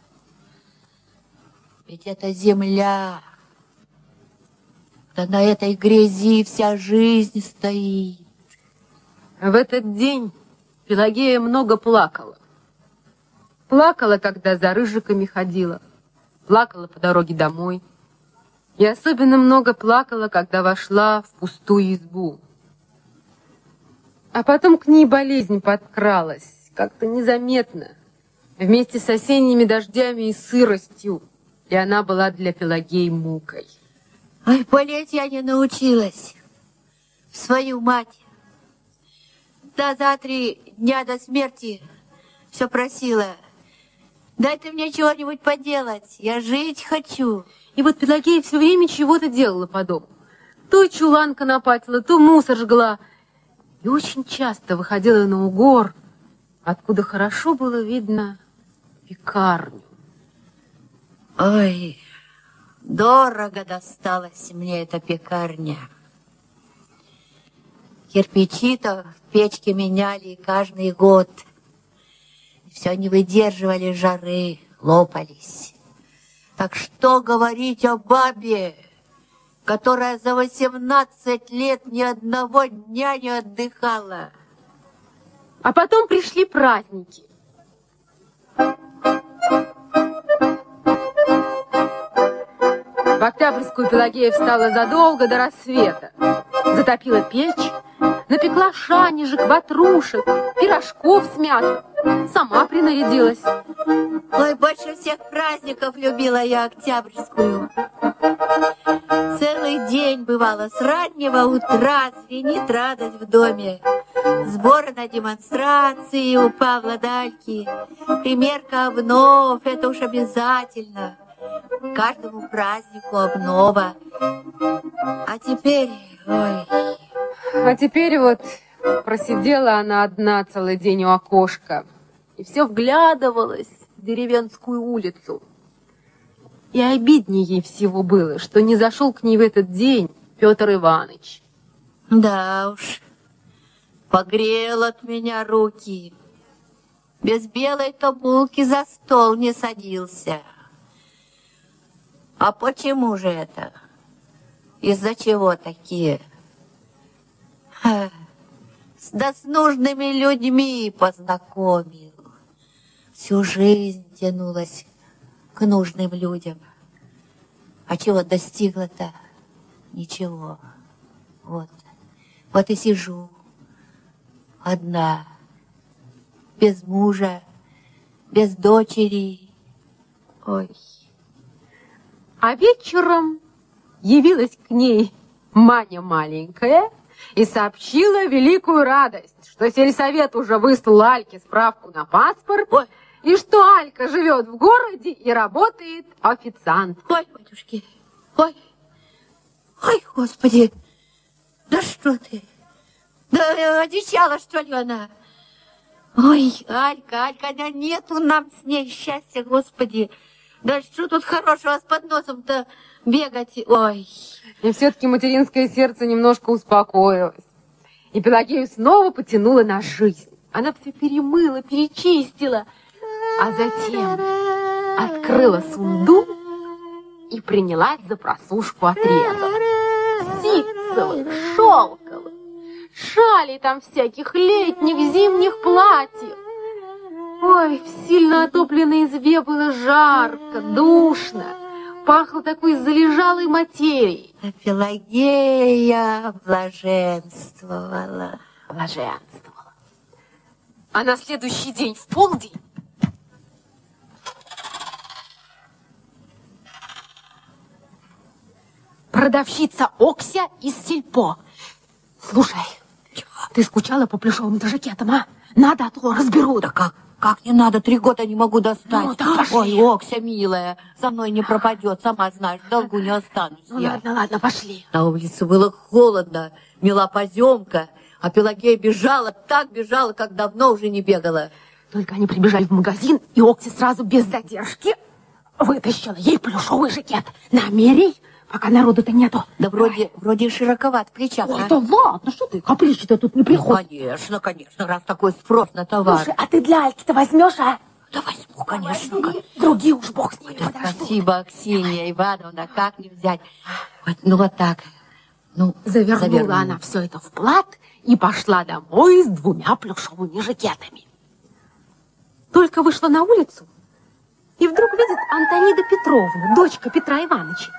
Ведь это земля. Да на этой грязи вся жизнь стоит. В этот день Пелагея много плакала. Плакала, когда за рыжиками ходила. Плакала по дороге домой. И особенно много плакала, когда вошла в пустую избу. А потом к ней болезнь подкралась, как-то незаметно. Вместе с осенними дождями и сыростью. И она была для Пелагеи мукой. Ой, болеть я не научилась. Свою мать. Да за 3 дня до смерти все просила. Дай ты мне чего-нибудь поделать. Я жить хочу. И вот Пелагея все время чего-то делала по дому. То чулан конопатила, то мусор жгла. И очень часто выходила на угор, откуда хорошо было видно пекарню. Ой, дорого досталась мне эта пекарня. Кирпичи-то в печке меняли каждый год. Все не выдерживали жары, лопались. Так что говорить о бабе, которая за 18 лет ни одного дня не отдыхала? А потом пришли праздники. В Октябрьскую Пелагея встала задолго до рассвета. Затопила печь, напекла шанежек, ватрушек, пирожков с мясом. Сама принарядилась. Ой, больше всех праздников любила я Октябрьскую. Целый день бывало, с раннего утра звенит радость в доме. Сборы на демонстрации у Павла Дальки, примерка обнов, это уж обязательно. Каждому празднику обнова. А теперь, ой... А теперь вот просидела она одна целый день у окошка и все вглядывалась в деревенскую улицу. И обиднее ей всего было, что не зашел к ней в этот день Петр Иванович. Да уж, погрел от меня руки. Без белой-то булки за стол не садился. А почему же это? Из-за чего такие? Да с нужными людьми познакомил. Всю жизнь тянулась к нужным людям. А чего достигла-то? Ничего. Вот. Вот и сижу. Одна. Без мужа. Без дочери. Ой. А вечером явилась к ней Маня маленькая и сообщила великую радость, что сельсовет уже выслал Альке справку на паспорт. Ой. И что Алька живет в городе и работает официанткой. Ой, батюшки, ой, ой, Господи, да что ты, да одичала, что ли, она? Ой, Алька, да нету нам с ней счастья, Господи, да что тут хорошего с подносом-то бегать, ой. И все-таки материнское сердце немножко успокоилось. И Пелагею снова потянуло на жизнь. Она все перемыла, перечистила, а затем открыла сундук и принялась за просушку отрезов. Ситцевых, шелковых, шалей там всяких, летних, зимних платьев. Ой, в сильно отопленной избе было жарко, душно, пахло такой залежалой материей. А Пелагея блаженствовала. Блаженствовала. А на следующий день в полдень продавщица Окся из сельпо. Слушай, ты скучала по плюшевым-то жакетам, а? Надо, а то разберут. Да как не надо, 3 года не могу достать. Ну, так пошли. Ой, Окся, милая, со мной не пропадет, сама знаешь, в долгу не останусь Ну, я. ладно, пошли. На улице было холодно, мела поземка, а Пелагея бежала, так бежала, как давно уже не бегала. Только они прибежали в магазин, и Окси сразу без задержки вытащила ей плюшевый жакет. Намерей, пока народу-то нету. Да вроде широковат в плечах. Ой, да ладно, что ты, капричи-то тут не приходят. Конечно, раз такой спрос на товар. Слушай, а ты для Альки-то возьмешь, а? Да возьму, конечно. Другие уж бог с ними Да подождут. спасибо, Аксинья Ивановна, как не взять. Вот так. Ну, Завернула она все это в плат и пошла домой с 2 плюшевыми жакетами. Только вышла на улицу и вдруг видит Антонида Петровна, дочка Петра Ивановича.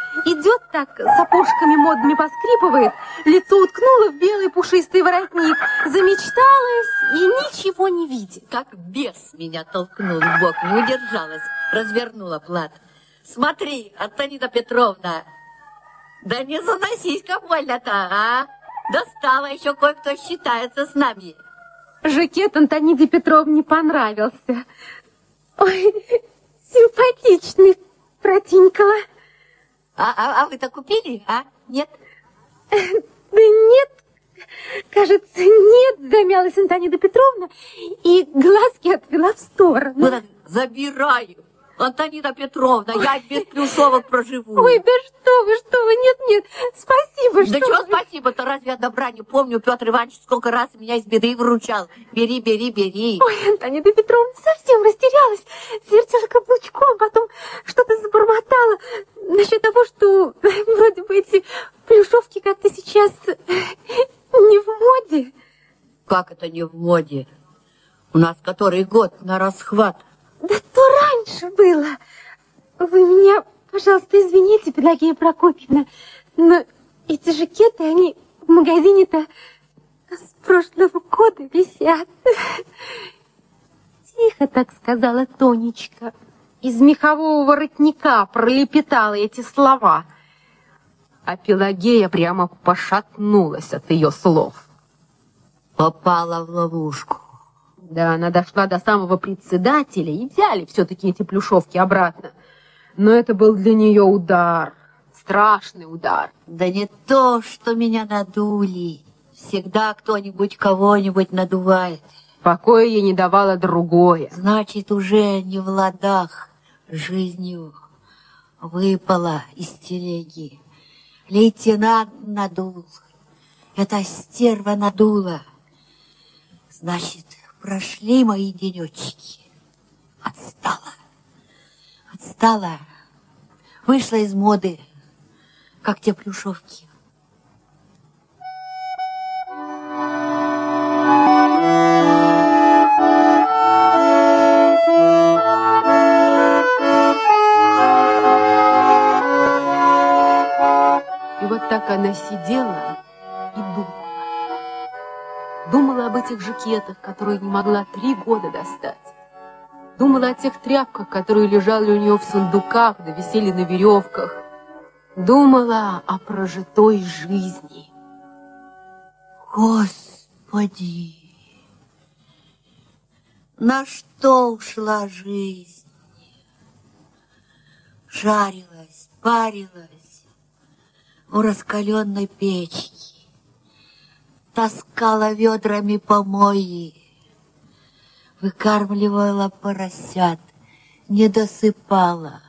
Идет так, сапожками модными поскрипывает, лицо уткнуло в белый пушистый воротник, замечталась и ничего не видит. Как бес меня толкнул в бок, не удержалась, развернула плат. Смотри, Антонида Петровна, да не заносись-ка больно-то, а? Достала, еще кое-кто считается с нами. Жакет Антониде Петровне понравился. Ой, симпатичный, протинькала. А вы-то купили, а? Нет? Да нет, кажется, нет, замялась Антонида Петровна и глазки отвела в сторону. Ну так забираю. Антонида Петровна, я без плюшовок проживу. Ой, да что вы, нет, спасибо, что Да чего вы. спасибо-то, разве я добра не помню? Петр Иванович сколько раз меня из беды выручал. Бери. Ой, Антонида Петровна совсем растерялась, свертела каблучком, потом что-то забормотала насчет того, что вроде бы эти плюшовки как-то сейчас не в моде. Как это не в моде? У нас который год на расхват. Да то раньше было. Вы меня, пожалуйста, извините, Пелагея Прокопьевна, но эти жакеты, они в магазине-то с прошлого года висят. Тихо так сказала Тонечка. Из мехового воротника пролепетала эти слова. А Пелагея прямо пошатнулась от ее слов. Попала в ловушку. Да, она дошла до самого председателя и взяли все-таки эти плюшовки обратно. Но это был для нее удар, страшный удар. Да не то, что меня надули. Всегда кто-нибудь кого-нибудь надувает. Покоя ей не давало другое. Значит, уже не в ладах жизнью выпала из телеги. Лейтенант надул. Эта стерва надула. Значит, прошли мои денечки. Отстала. Вышла из моды, как те плюшовки. И вот так она сидела и думала. Думала об этих жакетах, которые не могла 3 года достать. Думала о тех тряпках, которые лежали у нее в сундуках, да висели на веревках. Думала о прожитой жизни. Господи, на что ушла жизнь? Жарилась, парилась у раскаленной печки. Таскала ведрами помои, выкармливала поросят, не досыпала.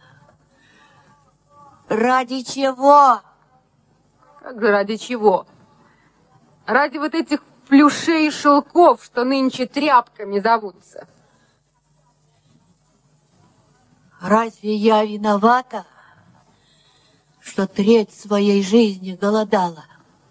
Ради чего? Как же ради чего? Ради вот этих плюшей и шелков, что нынче тряпками зовутся. Разве я виновата, что треть своей жизни голодала?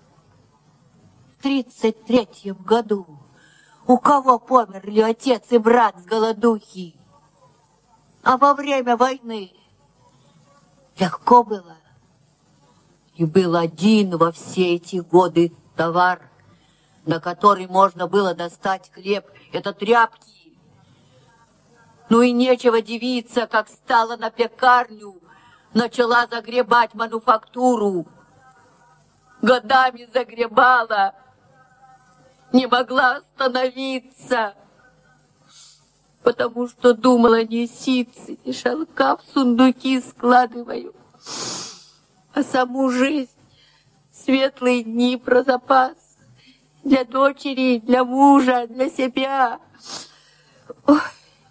В 33-м году у кого померли отец и брат с голодухи? А во время войны легко было. И был один во все эти годы товар, на который можно было достать хлеб. Это тряпки. Ну и нечего дивиться, как стала на пекарню, начала загребать мануфактуру. Годами загребала. Не могла остановиться, потому что думала, не ситцы, не шелка в сундуки складываю, а саму жизнь, светлые дни про запас для дочери, для мужа, для себя. Ой.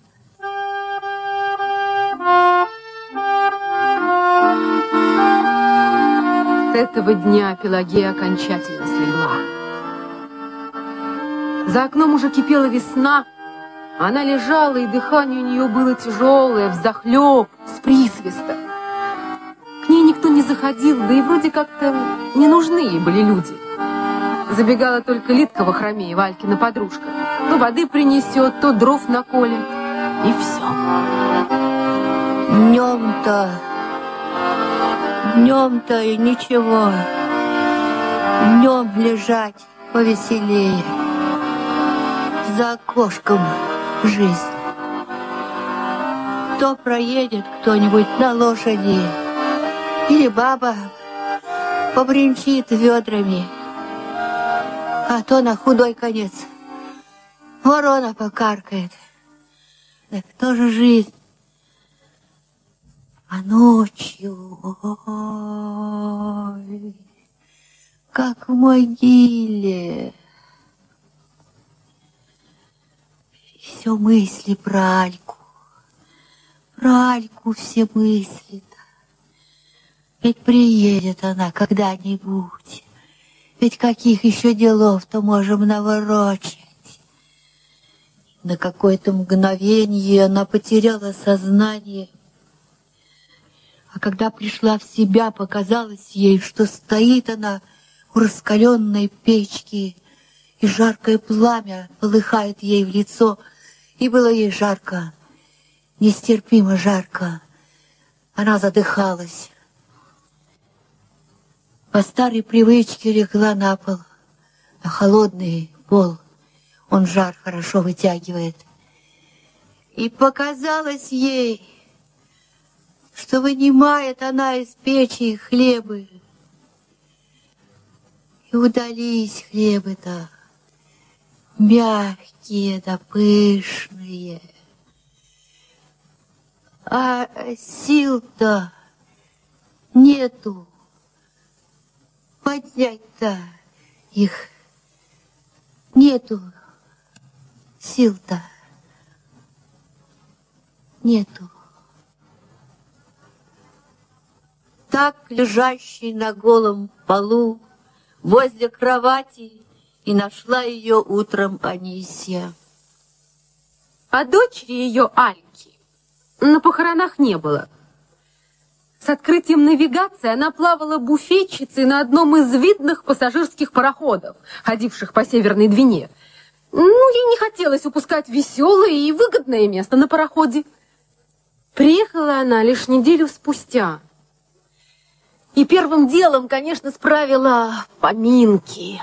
С этого дня Пелагея окончательно слегла. За окном уже кипела весна. Она лежала, и дыхание у нее было тяжелое, взахлеб, с присвистом. К ней никто не заходил, да и вроде как-то не нужны ей были люди. Забегала только Лидка Вахромея, Валькина подружка. То воды принесет, то дров наколет, и все. Днем-то и ничего. Днем лежать повеселее. За окошком жизнь. То проедет кто-нибудь на лошади, или баба побренчит ведрами, а то на худой конец ворона покаркает. Так тоже жизнь. А ночью, ой, как в могиле. Все мысли про Альку. Про Альку все мысли-то. Ведь приедет она когда-нибудь. Ведь каких еще делов-то можем наворочать. На какое-то мгновение она потеряла сознание. А когда пришла в себя, показалось ей, что стоит она у раскаленной печки, и жаркое пламя полыхает ей в лицо, и было ей жарко, нестерпимо жарко. Она задыхалась. По старой привычке легла на пол, на холодный пол. Он жар хорошо вытягивает. И показалось ей, что вынимает она из печи хлебы. И удались хлебы-то, мягкие да пышные. А сил-то нету поднять-то их. Нету сил-то. Нету. Так лежащий на голом полу возле кровати и нашла ее утром Анисья. А дочери ее Альки на похоронах не было. С открытием навигации она плавала буфетчицей на одном из видных пассажирских пароходов, ходивших по Северной Двине. Ей не хотелось упускать веселое и выгодное место на пароходе. Приехала она лишь неделю спустя. И первым делом, конечно, справила поминки.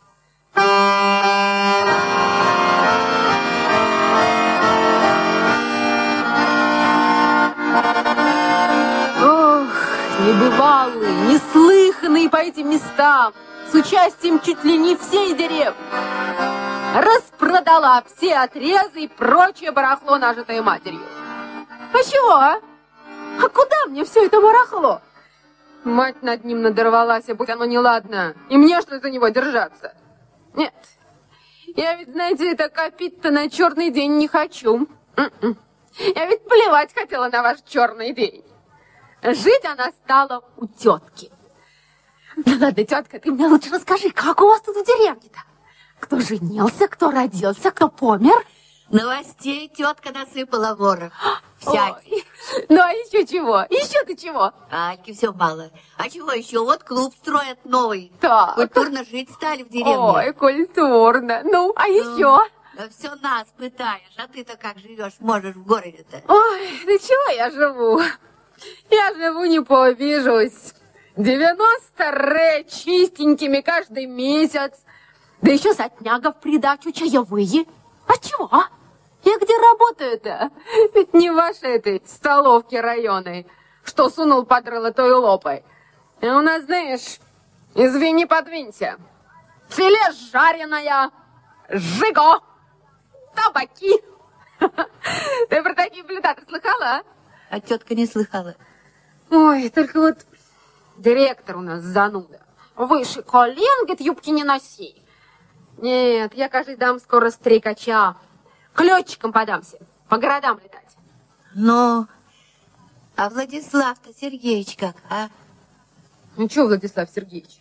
Небывалые, неслыханные по этим местам, с участием чуть ли не всей деревни. Распродала все отрезы и прочее барахло, нажитое матерью. А чего, а? А куда мне все это барахло? Мать над ним надорвалась, будь оно неладно. И мне что за него держаться? Нет, я ведь, знаете, это копить-то на черный день не хочу. Я ведь плевать хотела на ваш черный день. Жить она стала у тетки. Ну ладно, тетка, ты мне лучше расскажи, как у вас тут в деревне-то? Кто женился, кто родился, кто помер? Новостей тетка насыпала ворох. Сядь. Ой, ну а еще чего? Еще-то чего? Альки все мало. А чего еще? Вот клуб строят новый. Так. Культурно жить стали в деревне. Ой, культурно. Ну, а еще? Да все нас пытаешь. А ты-то как живешь, можешь в городе-то? Ой, да чего я живу? Я живу, не побижусь. 90 рэ чистенькими каждый месяц. Да еще сотняга в придачу, чаевые. А чего? Я где работаю-то? Ведь не ваши этой столовки районной, что сунул под рыло, то и лопай. А у нас, знаешь, извини, подвинься. Филе жареное, жиго, табаки. Ты про такие блюда-то слыхала, а? А тетка не слыхала. Ой, только вот директор у нас зануда. Выше колен, говорит, юбки не носи. Нет, я, кажется, дам скоро стрекача. К летчикам подамся, по городам летать. Ну, а Владислав-то Сергеевич как, а? Ну, что, Владислав Сергеевич?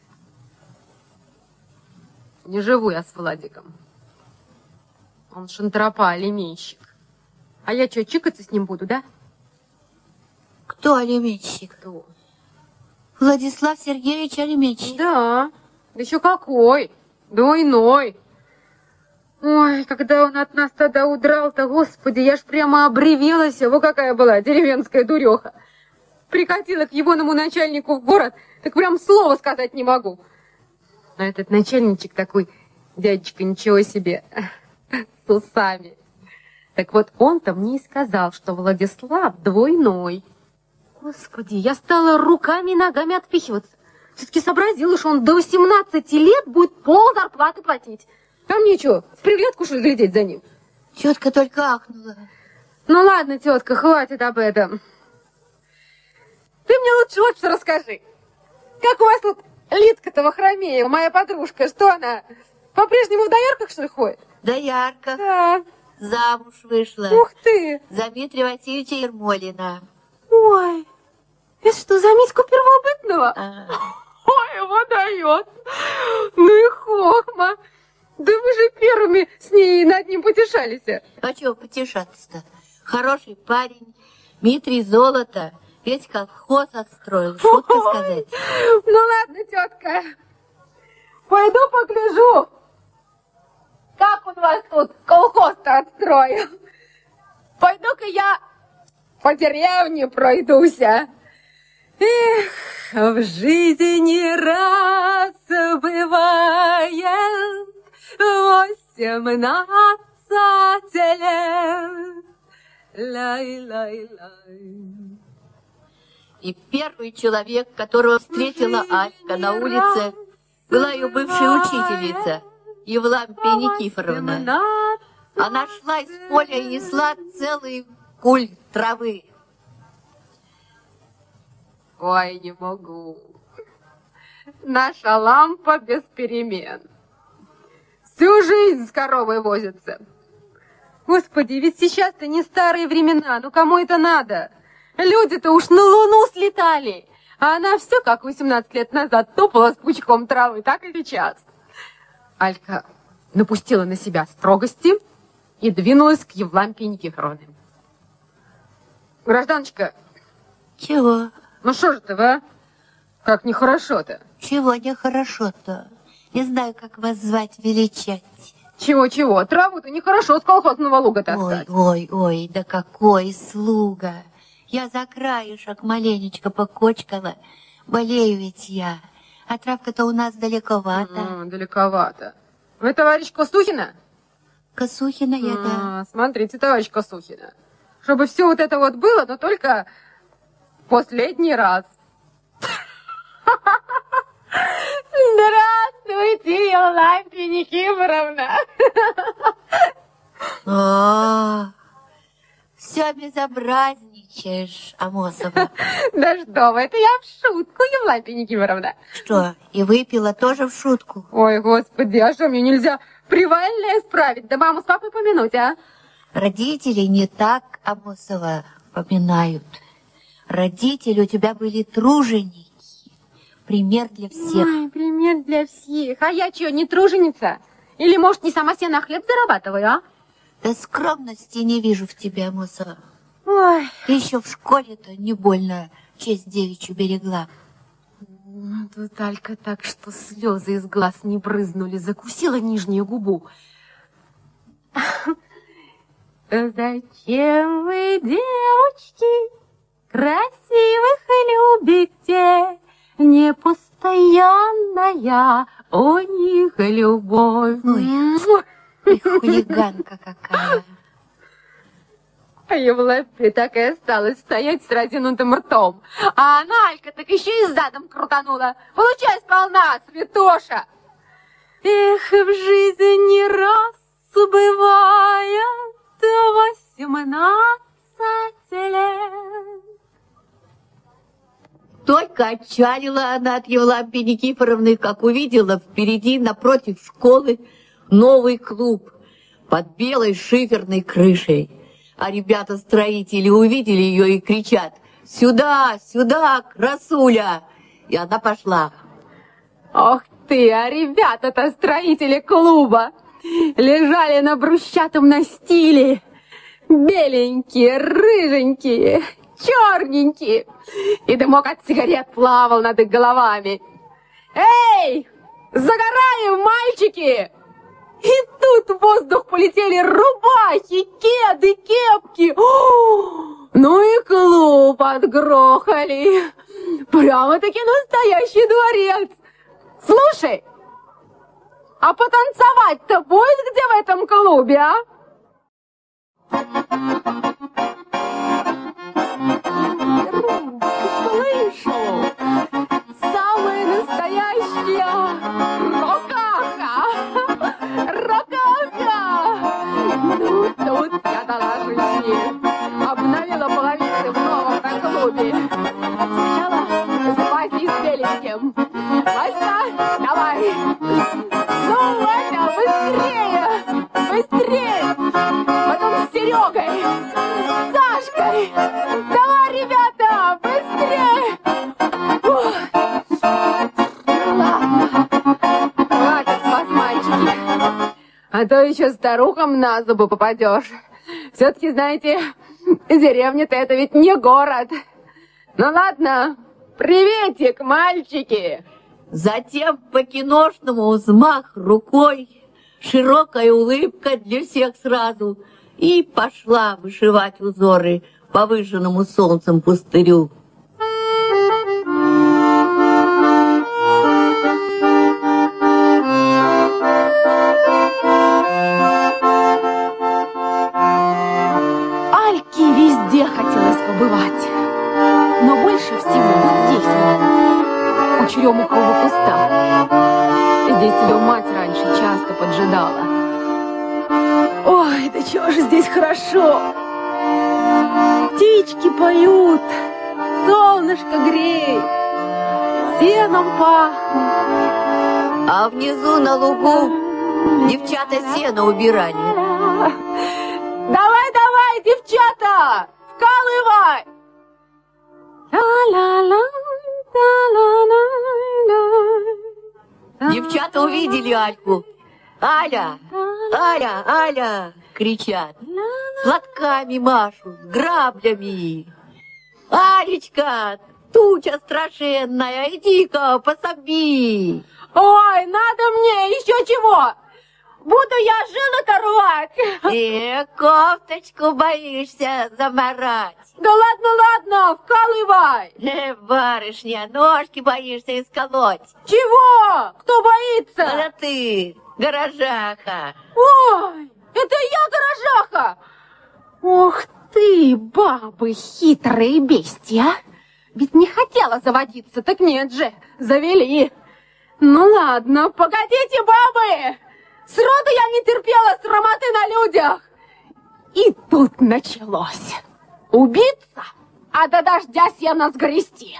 Не живу я с Владиком. Он шантропа, алименщик. А я что, чикаться с ним буду, да? Кто алименщик? Кто? Владислав Сергеевич алименщик. Да, да еще какой, двойной. Ой, когда он от нас тогда удрал-то, господи, я ж прямо обревелась. Во какая была деревенская дуреха. прикатила к егоному начальнику в город, так прям слова сказать не могу. А этот начальничек такой, дядечка, ничего себе, с усами. Так вот, он-то мне и сказал, что Владислав двойной. Господи, я стала руками и ногами отпихиваться. Все-таки сообразила, что он до 18 лет будет пол зарплаты платить. А мне что, в приглядку, что ли, глядеть за ним? Тетка только ахнула. Ну ладно, тетка, хватит об этом. Ты мне лучше вот что расскажи. Как у вас тут Лидка-то Вахромеева, моя подружка, что она, по-прежнему в доярках, что ли, ходит? Доярках. Да. Замуж вышла. Ух ты! За Дмитрия Васильевича Ермолина. Ой, это что, за Митьку Первобытного? А. Ой, его дает. Ну и хохма. Да вы же первыми с ней над ним потешались. А чего потешаться-то? Хороший парень, Дмитрий Золото, весь колхоз отстроил, шутка сказать. Ну ладно, тетка, пойду погляжу, как он вас тут колхоз-то отстроил. Пойду-ка я по деревне пройдуся. Эх, в жизни раз бывает 18 лет. Лай-лай-лай. И первый человек, которого встретила Алька на улице, была ее бывшая учительница, Евлампия Никифоровна. Она шла из поля и несла целый куль травы. Ой, не могу. Наша лампа без перемен. Всю жизнь с коровой возится. Господи, ведь сейчас-то не старые времена, ну кому это надо? Люди-то уж на Луну слетали, а она все, как 18 лет назад, топала с пучком травы, так и сейчас. Алька напустила на себя строгости и двинулась к Евлампии Никифоровне. Гражданочка. Чего? Ну что же ты, а? Как нехорошо-то? Чего нехорошо-то? Не знаю, как вас звать, величать. Чего-чего? Траву-то нехорошо с колхозного луга таскать. Ой, да какой слуга! Я за краешек маленечко покочкала. Болею ведь я. А травка-то у нас далековато. Далековато. Вы товарищ Косухина? Косухина я, да. Смотрите, товарищ Косухина. Чтобы все вот это вот было, но только последний раз. Здравствуйте, Евлампия Никифоровна. О, все безобразничаешь, Амосова. Да что вы, это я в шутку, Евлампия Никифоровна. Что, и выпила тоже в шутку? Ой, господи, а что, мне нельзя привальное исправить? Да маму с папой помянуть, а? Родители не так, Амосова, поминают. Родители у тебя были труженики. Пример для всех. Ой, пример для всех. А я что, не труженица? Или, может, не сама себе на хлеб зарабатываю, а? Да скромности не вижу в тебе, Амосова. Ой. Ты еще в школе-то не больно честь девичью берегла. Ну, тут Алька так, что слезы из глаз не брызнули, закусила нижнюю губу. Зачем вы, девочки, красивых любите? Непостоянная у них любовь. Ой, ты хулиганка какая. А Евлампия так и осталась стоять с разинутым ртом. А она, Алька, так еще и задом крутанула. Получай сполна, святоша. Эх, в жизни раз бывает 18 лет. Только отчалила она от Евлампии Никифоровны, как увидела впереди, напротив школы, новый клуб под белой шиферной крышей. А ребята-строители увидели ее и кричат: «Сюда, сюда, красуля!» И она пошла. Ох ты, а ребята-то строители клуба лежали на брусчатом настиле. Беленькие, рыженькие, черненькие. И дымок от сигарет плавал над их головами. Эй, загораем, мальчики! И тут в воздух полетели рубахи, кеды, кепки. О, ну и клуб отгрохали. Прямо-таки настоящий дворец. Слушай, а потанцевать-то будет где в этом клубе, а? Слышу, самая настоящая рокаха. Ну, тут я дала жизни. Обновила половицы в новом клубе. Сначала с Васей с Беленьким. Вася, давай. Ну, Вася, быстрее, быстрее. Потом с Серегой, с Сашкой. Давай, ребята, быстрее. Ну, ладно, хватит с вас, мальчики. А то еще старухам на зубы попадешь. Все-таки, знаете, деревня-то это ведь не город. Ну ладно, приветик, мальчики. Затем по-киношному взмах рукой, широкая улыбка для всех сразу, и пошла вышивать узоры по выжженному солнцем пустырю. Альке везде хотелось побывать, но больше всего вот здесь, у Черемухового куста. Здесь ее мать раньше часто поджидала. Ой, да чего же здесь хорошо! Птички поют, солнышко греет, сеном пахнет. А внизу на лугу девчата сено убирали. Давай, давай, девчата, вкалывай! Девчата увидели Альку. «Аля! Аля! Аля!» кричат. Платками машут, граблями. «Алечка, туча страшенная, иди-ка, пособи!» Ой, надо мне еще чего? Буду я жилы-то рвать. Кофточку боишься заморать. Да ладно, ладно, вкалывай. Барышня, ножки боишься исколоть. Чего? Кто боится? Это ты, горожаха. Ой, это я горожаха. Ох ты, бабы хитрые бестия. Ведь не хотела заводиться, так нет же, завели. Ну ладно, погодите, бабы. Сроду я не терпела срамоты на людях. И тут началось. Убиться, а до дождя сено сгрести.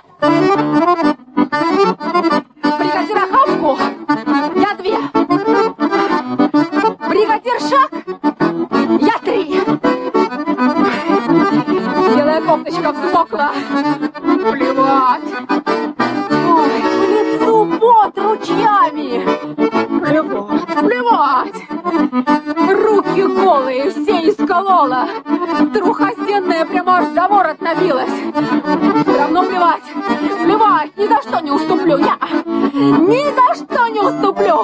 Бригадир Ахавку, я 2. Бригадир Шаг, я 3. Белая кофточка взмокла. Плевать. Ой, в лицу пот ручьями. Плевать, плевать. Руки голые, все исколола. Труха сенная прямо аж за ворот набилась. Все равно плевать, плевать, ни за что не уступлю я. Ни за что не уступлю.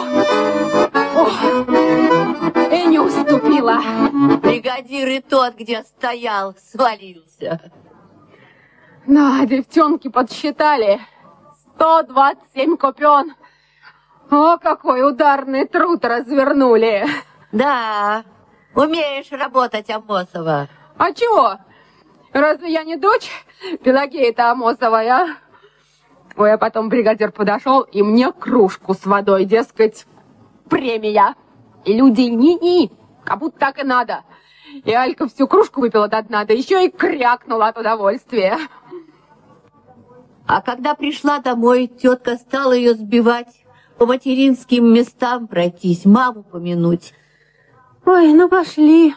Ох, и не уступила. Бригадир и тот, где стоял, свалился. Да, девчонки подсчитали. 127 копен. О, какой ударный труд развернули. Да, умеешь работать, Амосова. А чего? Разве я не дочь Пелагеи-то Амосовой, а? Ой, а потом бригадир подошел, и мне кружку с водой, дескать, премия. И люди ни-ни, как будто так и надо. И Алька всю кружку выпила до дна, да еще и крякнула от удовольствия. А когда пришла домой, тетка стала ее сбивать, по материнским местам пройтись, маму помянуть. Ой, ну пошли.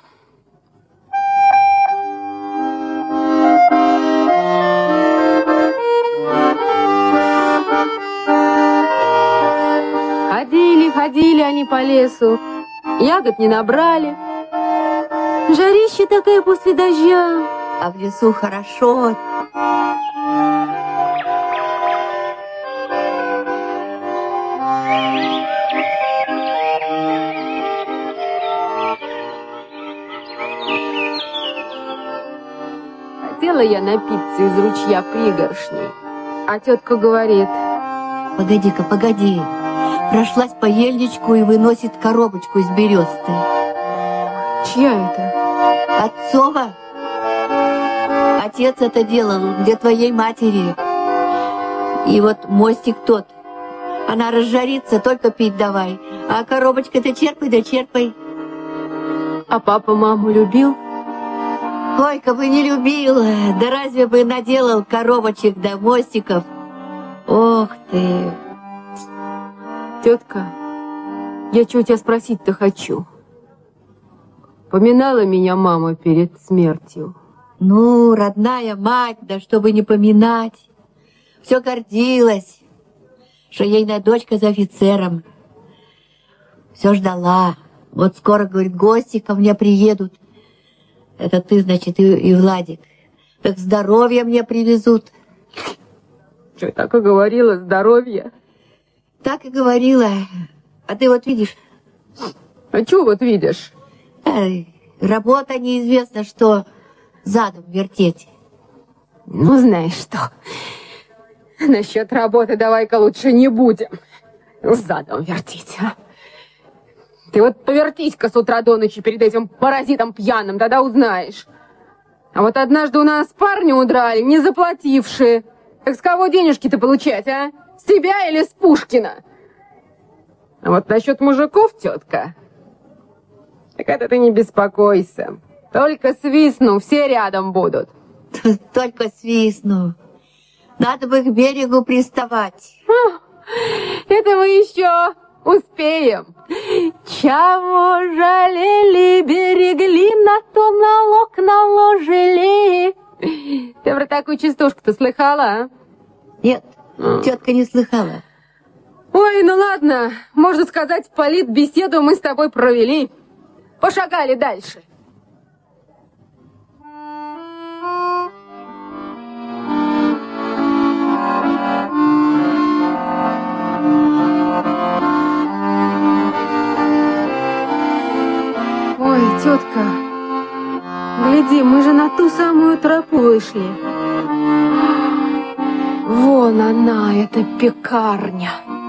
Ходили они по лесу, ягод не набрали. Жарище такая после дождя. А в лесу хорошо. я напиться из ручья пригоршней. А тетка говорит: погоди-ка, погоди. Прошлась по ельничку и выносит коробочку из бересты. Чья это? Отцова. Отец это делал для твоей матери. И вот мостик тот. Она разжарится, только пить давай. А коробочка-то черпай да черпай. А папа маму любил? Ой, как бы не любил. Да разве бы наделал коробочек да мостиков? Ох ты. Тетка, я чего тебя спросить-то хочу. Поминала меня мама перед смертью? Ну, родная мать, да чтобы не поминать. Все гордилась, что ейная дочка за офицером. Все ждала. Вот скоро, говорит, гости ко мне приедут. Это ты, значит, и Владик. Так здоровье мне привезут. Что, так и говорила, здоровье? Так и говорила. А ты вот видишь... А что вот видишь? Работа неизвестно, что задом вертеть. Ну, знаешь что, насчет работы давай-ка лучше не будем задом вертеть, а? Ты вот повертись-ка с утра до ночи перед этим паразитом пьяным, тогда узнаешь. А вот однажды у нас парни удрали, не заплатившие. Так с кого денежки-то получать, а? С тебя или с Пушкина? А вот насчет мужиков, тетка, так это ты не беспокойся. Только свистну, все рядом будут. Только свистну. Надо бы к берегу приставать. Это мы еще успеем. Чего жалели, берегли, на то налог наложили. Ты про такую частушку-то слыхала, а? Нет, тетка не слыхала. Ой, ну ладно, можно сказать, политбеседу мы с тобой провели. Пошагали дальше. Ой, тетка, гляди, мы же на ту самую тропу вышли. Вон она, эта пекарня.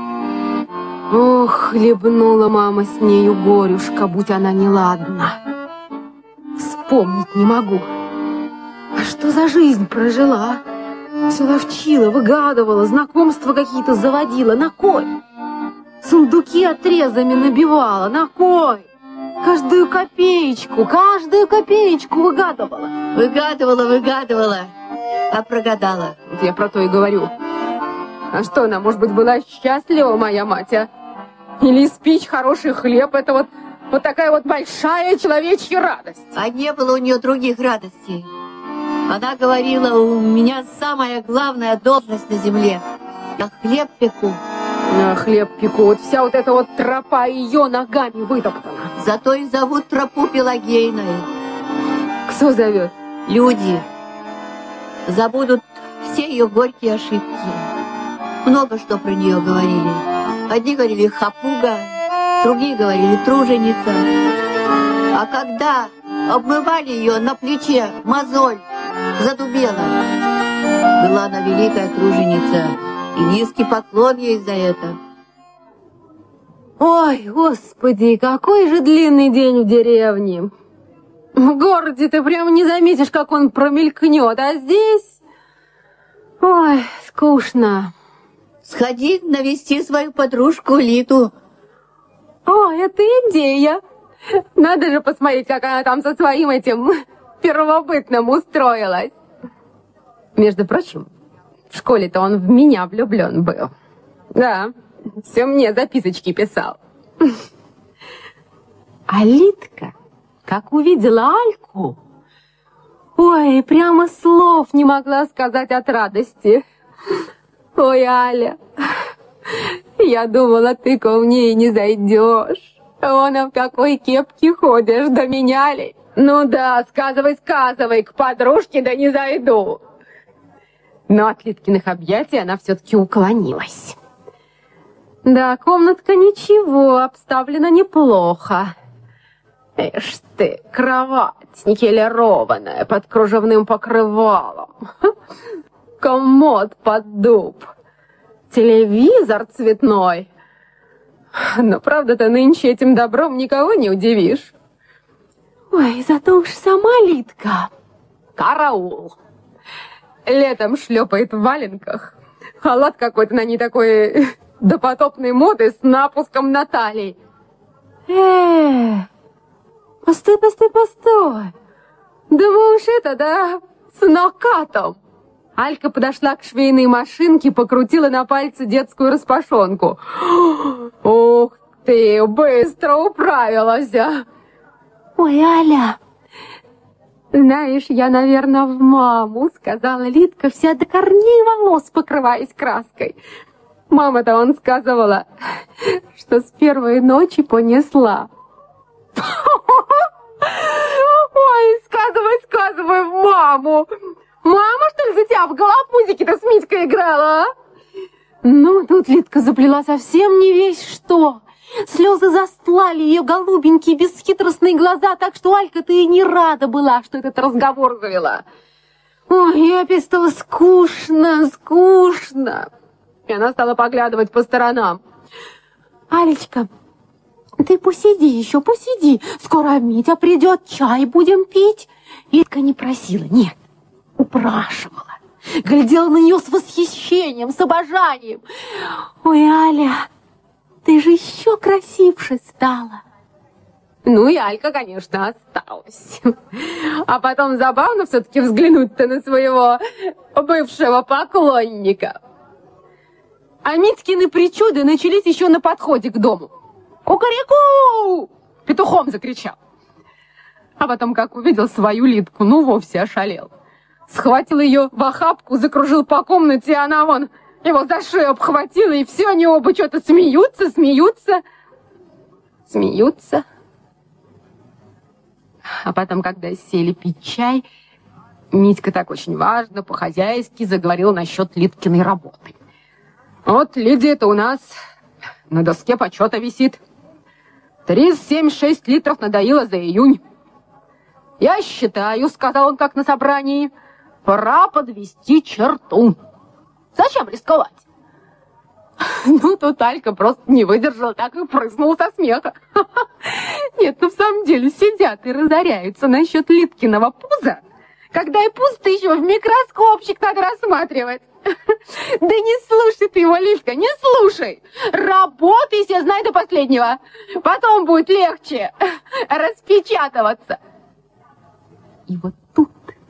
Ох, хлебнула мама с нею горюшка, будь она неладна. Вспомнить не могу. А что за жизнь прожила? Все ловчила, выгадывала, знакомства какие-то заводила. На кой? Сундуки отрезами набивала. На кой? Каждую копеечку выгадывала. Выгадывала, а прогадала. Вот я про то и говорю. А что она, может быть, была счастлива, моя мать, а? Или испечь хороший хлеб, это вот такая вот большая человечья радость. А не было у нее других радостей. Она говорила, у меня самая главная должность на земле. Я хлеб пеку. А хлеб пеку, вот вся вот эта вот тропа ее ногами вытоптана. Зато и зовут тропу Пелагейной. Кто зовет? Люди. Забудут все ее горькие ошибки. Много что про нее говорили. Одни говорили хапуга, другие говорили труженица. А когда обмывали ее на плече, мозоль задубела. Была она великая труженица, и низкий поклон ей за это. Ой, господи, какой же длинный день в деревне. В городе ты прямо не заметишь, как он промелькнет, а здесь... Ой, скучно. Сходи навести свою подружку Литу. О, это идея. Надо же посмотреть, как она там со своим этим первобытным устроилась. Между прочим, в школе-то он в меня влюблен был. Да, все мне записочки писал. А Литка, как увидела Альку, ой, прямо слов не могла сказать от радости. Ой, Аля, я думала, ты ко мне и не зайдешь. Вон в какой кепке ходишь, да меня ли? Ну да, сказывай, к подружке да не зайду. Но от Литкиных объятий она все-таки уклонилась. Да, комнатка ничего, обставлена неплохо. Ишь ты, кровать никелированная под кружевным покрывалом. Комод под дуб. Телевизор цветной. Но правда-то нынче этим добром никого не удивишь. Ой, зато уж сама Лидка. Караул. Летом шлепает в валенках. Халат какой-то на ней такой допотопной моды с напуском на талии. Постой, постой, постой. Думаю, уж это, да, с накатом. Алька подошла к швейной машинке, покрутила на пальце детскую распашонку. Ух ты, быстро управилась. Ой, Аля, знаешь, я, наверное, в маму, сказала Лидка, вся до корней волос покрываясь краской. Мама-то он сказывала, что с первой ночи понесла. Ой, сказывай в маму. Мама, что ли, за тебя в голопузике-то с Митькой играла, а? Ну, тут Лидка заплела совсем не весь что. Слезы застлали ее голубенькие бесхитростные глаза, так что Алька-то и не рада была, что этот разговор завела. Ой, ей опять стало скучно. И она стала поглядывать по сторонам. Алечка, ты посиди еще, посиди. Скоро Митя придет, чай будем пить. Лидка не просила, нет, упрашивала. Глядела на нее с восхищением, с обожанием. Ой, Аля, ты же еще красивше стала. Ну и Алька, конечно, осталась. А потом забавно все-таки взглянуть-то на своего бывшего поклонника. А Митькины причуды начались еще на подходе к дому. «Кукареку!» — петухом закричал. А потом, как увидел свою Лидку, ну вовсе ошалел. Схватил ее в охапку, закружил по комнате, и она вон его за шею обхватила, и все они оба что-то смеются. А потом, когда сели пить чай, Митька так очень важно, по-хозяйски заговорил насчет Лидкиной работы. Вот Лидия-то у нас на доске почета висит. 376 литров надоело за июнь. Я считаю, сказал он как на собрании, пора подвести черту. Зачем рисковать? Ну, тут Алька просто не выдержала, так и прыснула со смеха. Нет, ну в самом деле сидят и разоряются насчет Лидкиного пуза, когда и пуз-то еще в микроскопчик надо рассматривать. Да не слушай ты его, Лидка, не слушай. Работайся, знай до последнего. Потом будет легче распечатываться. И вот тут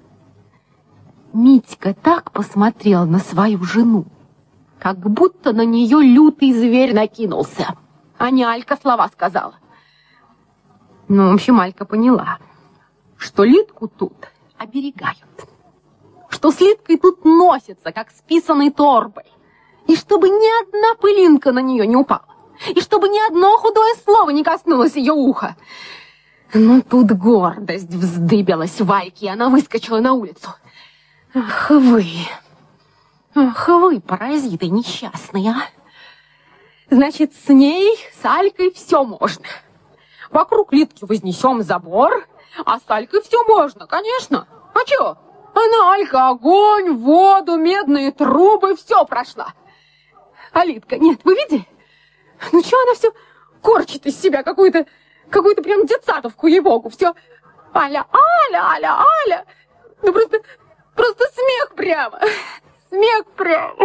Митька так посмотрел на свою жену, как будто на нее лютый зверь накинулся. А не Алька слова сказала. Ну, в общем, Алька поняла, что Лидку тут оберегают. Что с Лидкой тут носится, как с писаной торбой. И чтобы ни одна пылинка на нее не упала. И чтобы ни одно худое слово не коснулось ее уха. Но тут гордость вздыбилась в Альке, и она выскочила на улицу. Ах вы, паразиты несчастные, а! Значит, с ней, с Алькой все можно. Вокруг Лидки вознесем забор, а с Алькой все можно, конечно. А чего? Она, Алька, огонь, воду, медные трубы, все прошла. А Лидка, нет, вы видели? Ну что она все корчит из себя какую-то прям детсадовку, ей-богу, все. Аля. Ну просто смех прямо. Смех прямо.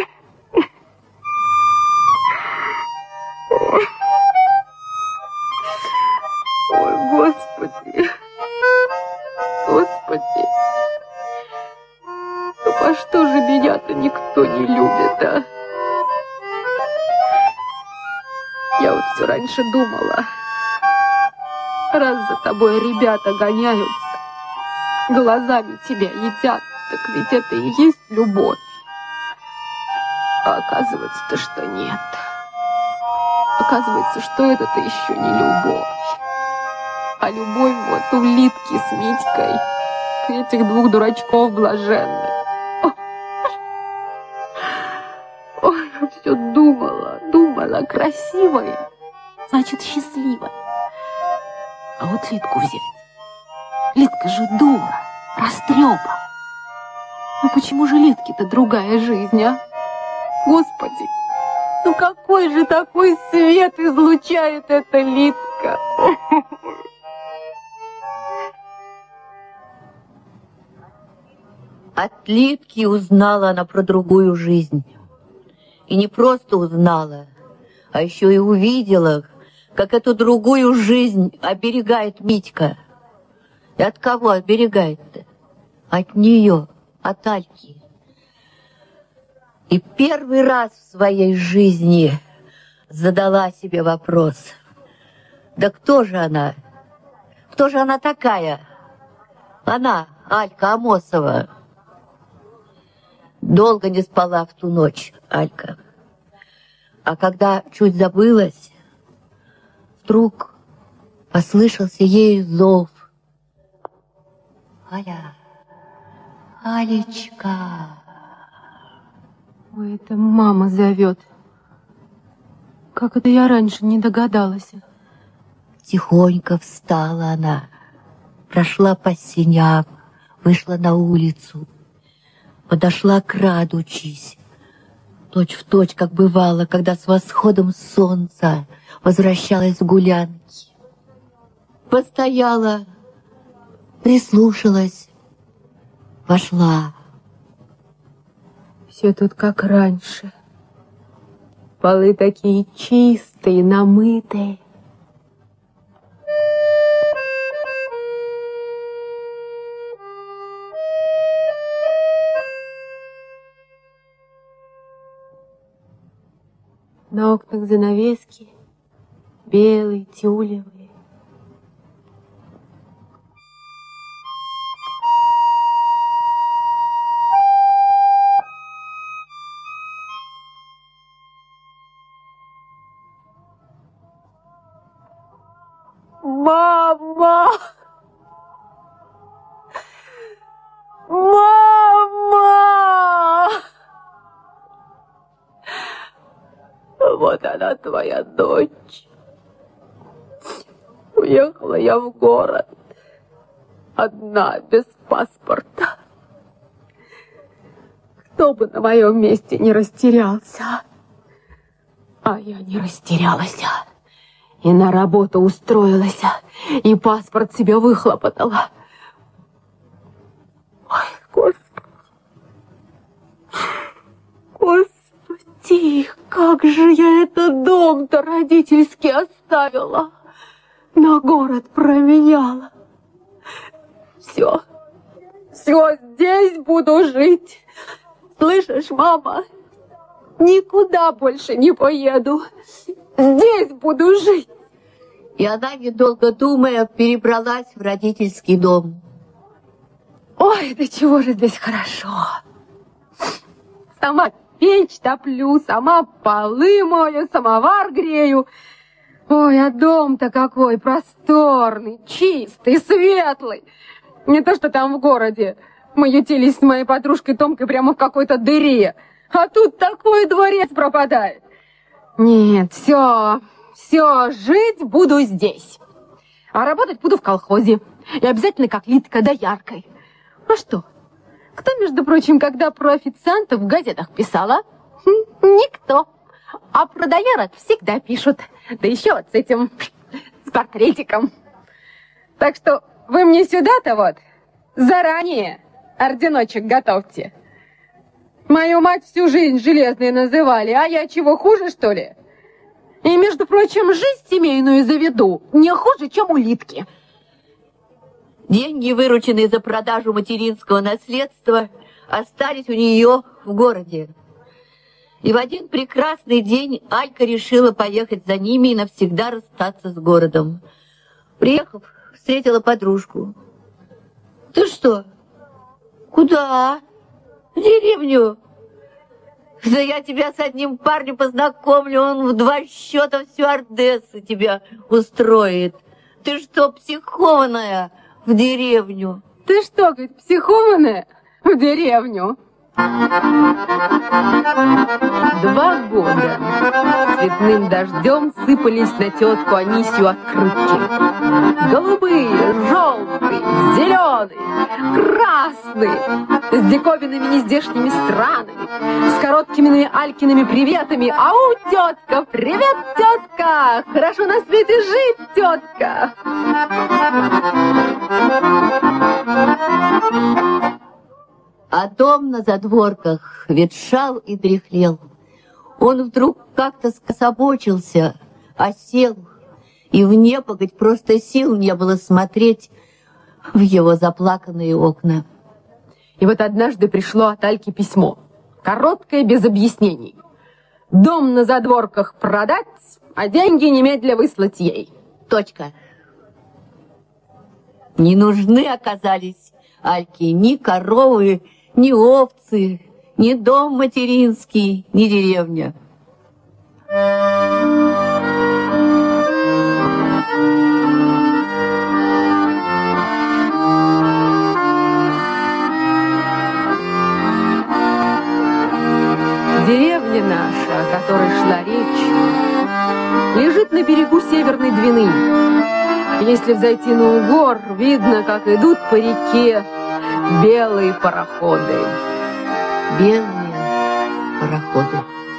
Ой, Господи. Ну по что же меня-то никто не любит, а? Я вот все раньше думала, раз за тобой ребята гоняются, глазами тебя едят, так ведь это и есть любовь. А оказывается-то, что нет. Оказывается, что это-то еще не любовь. А любовь вот у Лидки с Митькой, этих двух дурачков блаженных. Ой, я все думала, красивая, значит, счастливая. А вот Литку взять. Литка же дура, растрепа. Ну почему же Литке-то другая жизнь, а? Господи, ну какой же такой свет излучает эта Литка? От Литки узнала она про другую жизнь. И не просто узнала, а еще и увидела, как эту другую жизнь оберегает Митька. И от кого оберегает-то? От нее, от Альки. И первый раз в своей жизни задала себе вопрос. Да кто же она? Кто же она такая? Она, Алька Амосова. Долго не спала в ту ночь Алька. А когда чуть забылась, вдруг послышался ей зов. Аля, Алечка. Ой, это мама зовет. Как это я раньше не догадалась? Тихонько встала она, прошла по сеням, вышла на улицу, подошла, крадучись, точь-в-точь, как бывало, когда с восходом солнца возвращалась с гулянки. Постояла, прислушалась, вошла. Все тут как раньше. Полы такие чистые, намытые. На окнах занавески белые, тюлевые. Мама! Мама! Вот она, твоя дочь. Уехала я в город. Одна, без паспорта. Кто бы на моем месте не растерялся. А я не растерялась. И на работу устроилась. И паспорт себе выхлопотала. Ой, Господи. Господи, как же я этот дом-то родительский оставила. На город променяла. Все здесь буду жить. Слышишь, мама? Никуда больше не поеду. Здесь буду жить. И она, недолго думая, перебралась в родительский дом. Ой, да чего же здесь хорошо. Сама печь топлю, сама полы мою, самовар грею. Ой, а дом-то какой просторный, чистый, светлый. Не то, что там в городе. Мы ютились с моей подружкой Томкой прямо в какой-то дыре. А тут такой дворец пропадает. Нет, все, жить буду здесь. А работать буду в колхозе. И обязательно как Литка дояркой. А что? Кто, между прочим, когда про официантов в газетах писала? Никто. А про доярок всегда пишут. Да еще вот с этим, с портретиком. Так что вы мне сюда-то вот заранее орденочек готовьте. Мою мать всю жизнь железной называли, а я чего, хуже, что ли? И, между прочим, жизнь семейную заведу не хуже, чем у Литки. Деньги, вырученные за продажу материнского наследства, остались у нее в городе. И в один прекрасный день Алька решила поехать за ними и навсегда расстаться с городом. Приехав, встретила подружку. Ты что? Куда? В деревню. Да я тебя с одним парнем познакомлю, он в 2 счета всю Ордессу тебя устроит. Ты что, психованная, в деревню? Ты что, говорит, психованная, в деревню? 2 года цветным дождем сыпались на тетку Анисью открытки. Голубые, желтые, зеленые, красные, с диковинными нездешними странами, с короткими Алькиными приветами. Ау, тетка! Привет, тетка! Хорошо на свете жить, тетка! А дом на задворках ветшал и дряхлел. Он вдруг как-то скособочился, осел, и в непогодь просто сил не было смотреть в его заплаканные окна. И вот однажды пришло от Альки письмо, короткое, без объяснений. Дом на задворках продать, а деньги немедля выслать ей. Точка. Не нужны оказались Альке ни коровы, ни овцы, ни дом материнский, ни деревня. Деревня наша, о которой шла речь, лежит на берегу Северной Двины. Если взойти на Угор, видно, как идут по реке белые пароходы. Белые пароходы.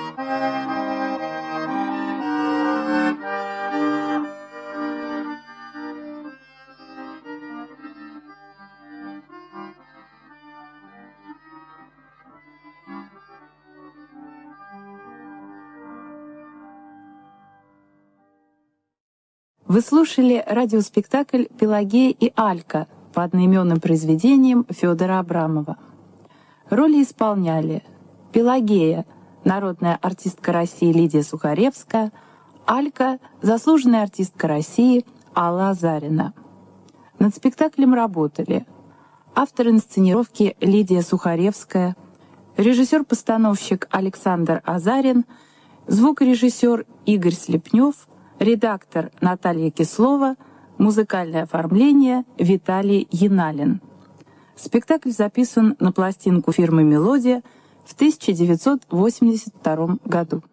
Вы слушали радиоспектакль «Пелагея и Алька» по одноименным произведениям Федора Абрамова. Роли исполняли Пелагея, народная артистка России Лидия Сухаревская, Алька, заслуженная артистка России Алла Азарина. Над спектаклем работали автор инсценировки Лидия Сухаревская, режиссер-постановщик Александр Азарин, звукорежиссер Игорь Слепнев, редактор Наталья Кислова, музыкальное оформление Виталий Яналин. Спектакль записан на пластинку фирмы «Мелодия» в 1982 году.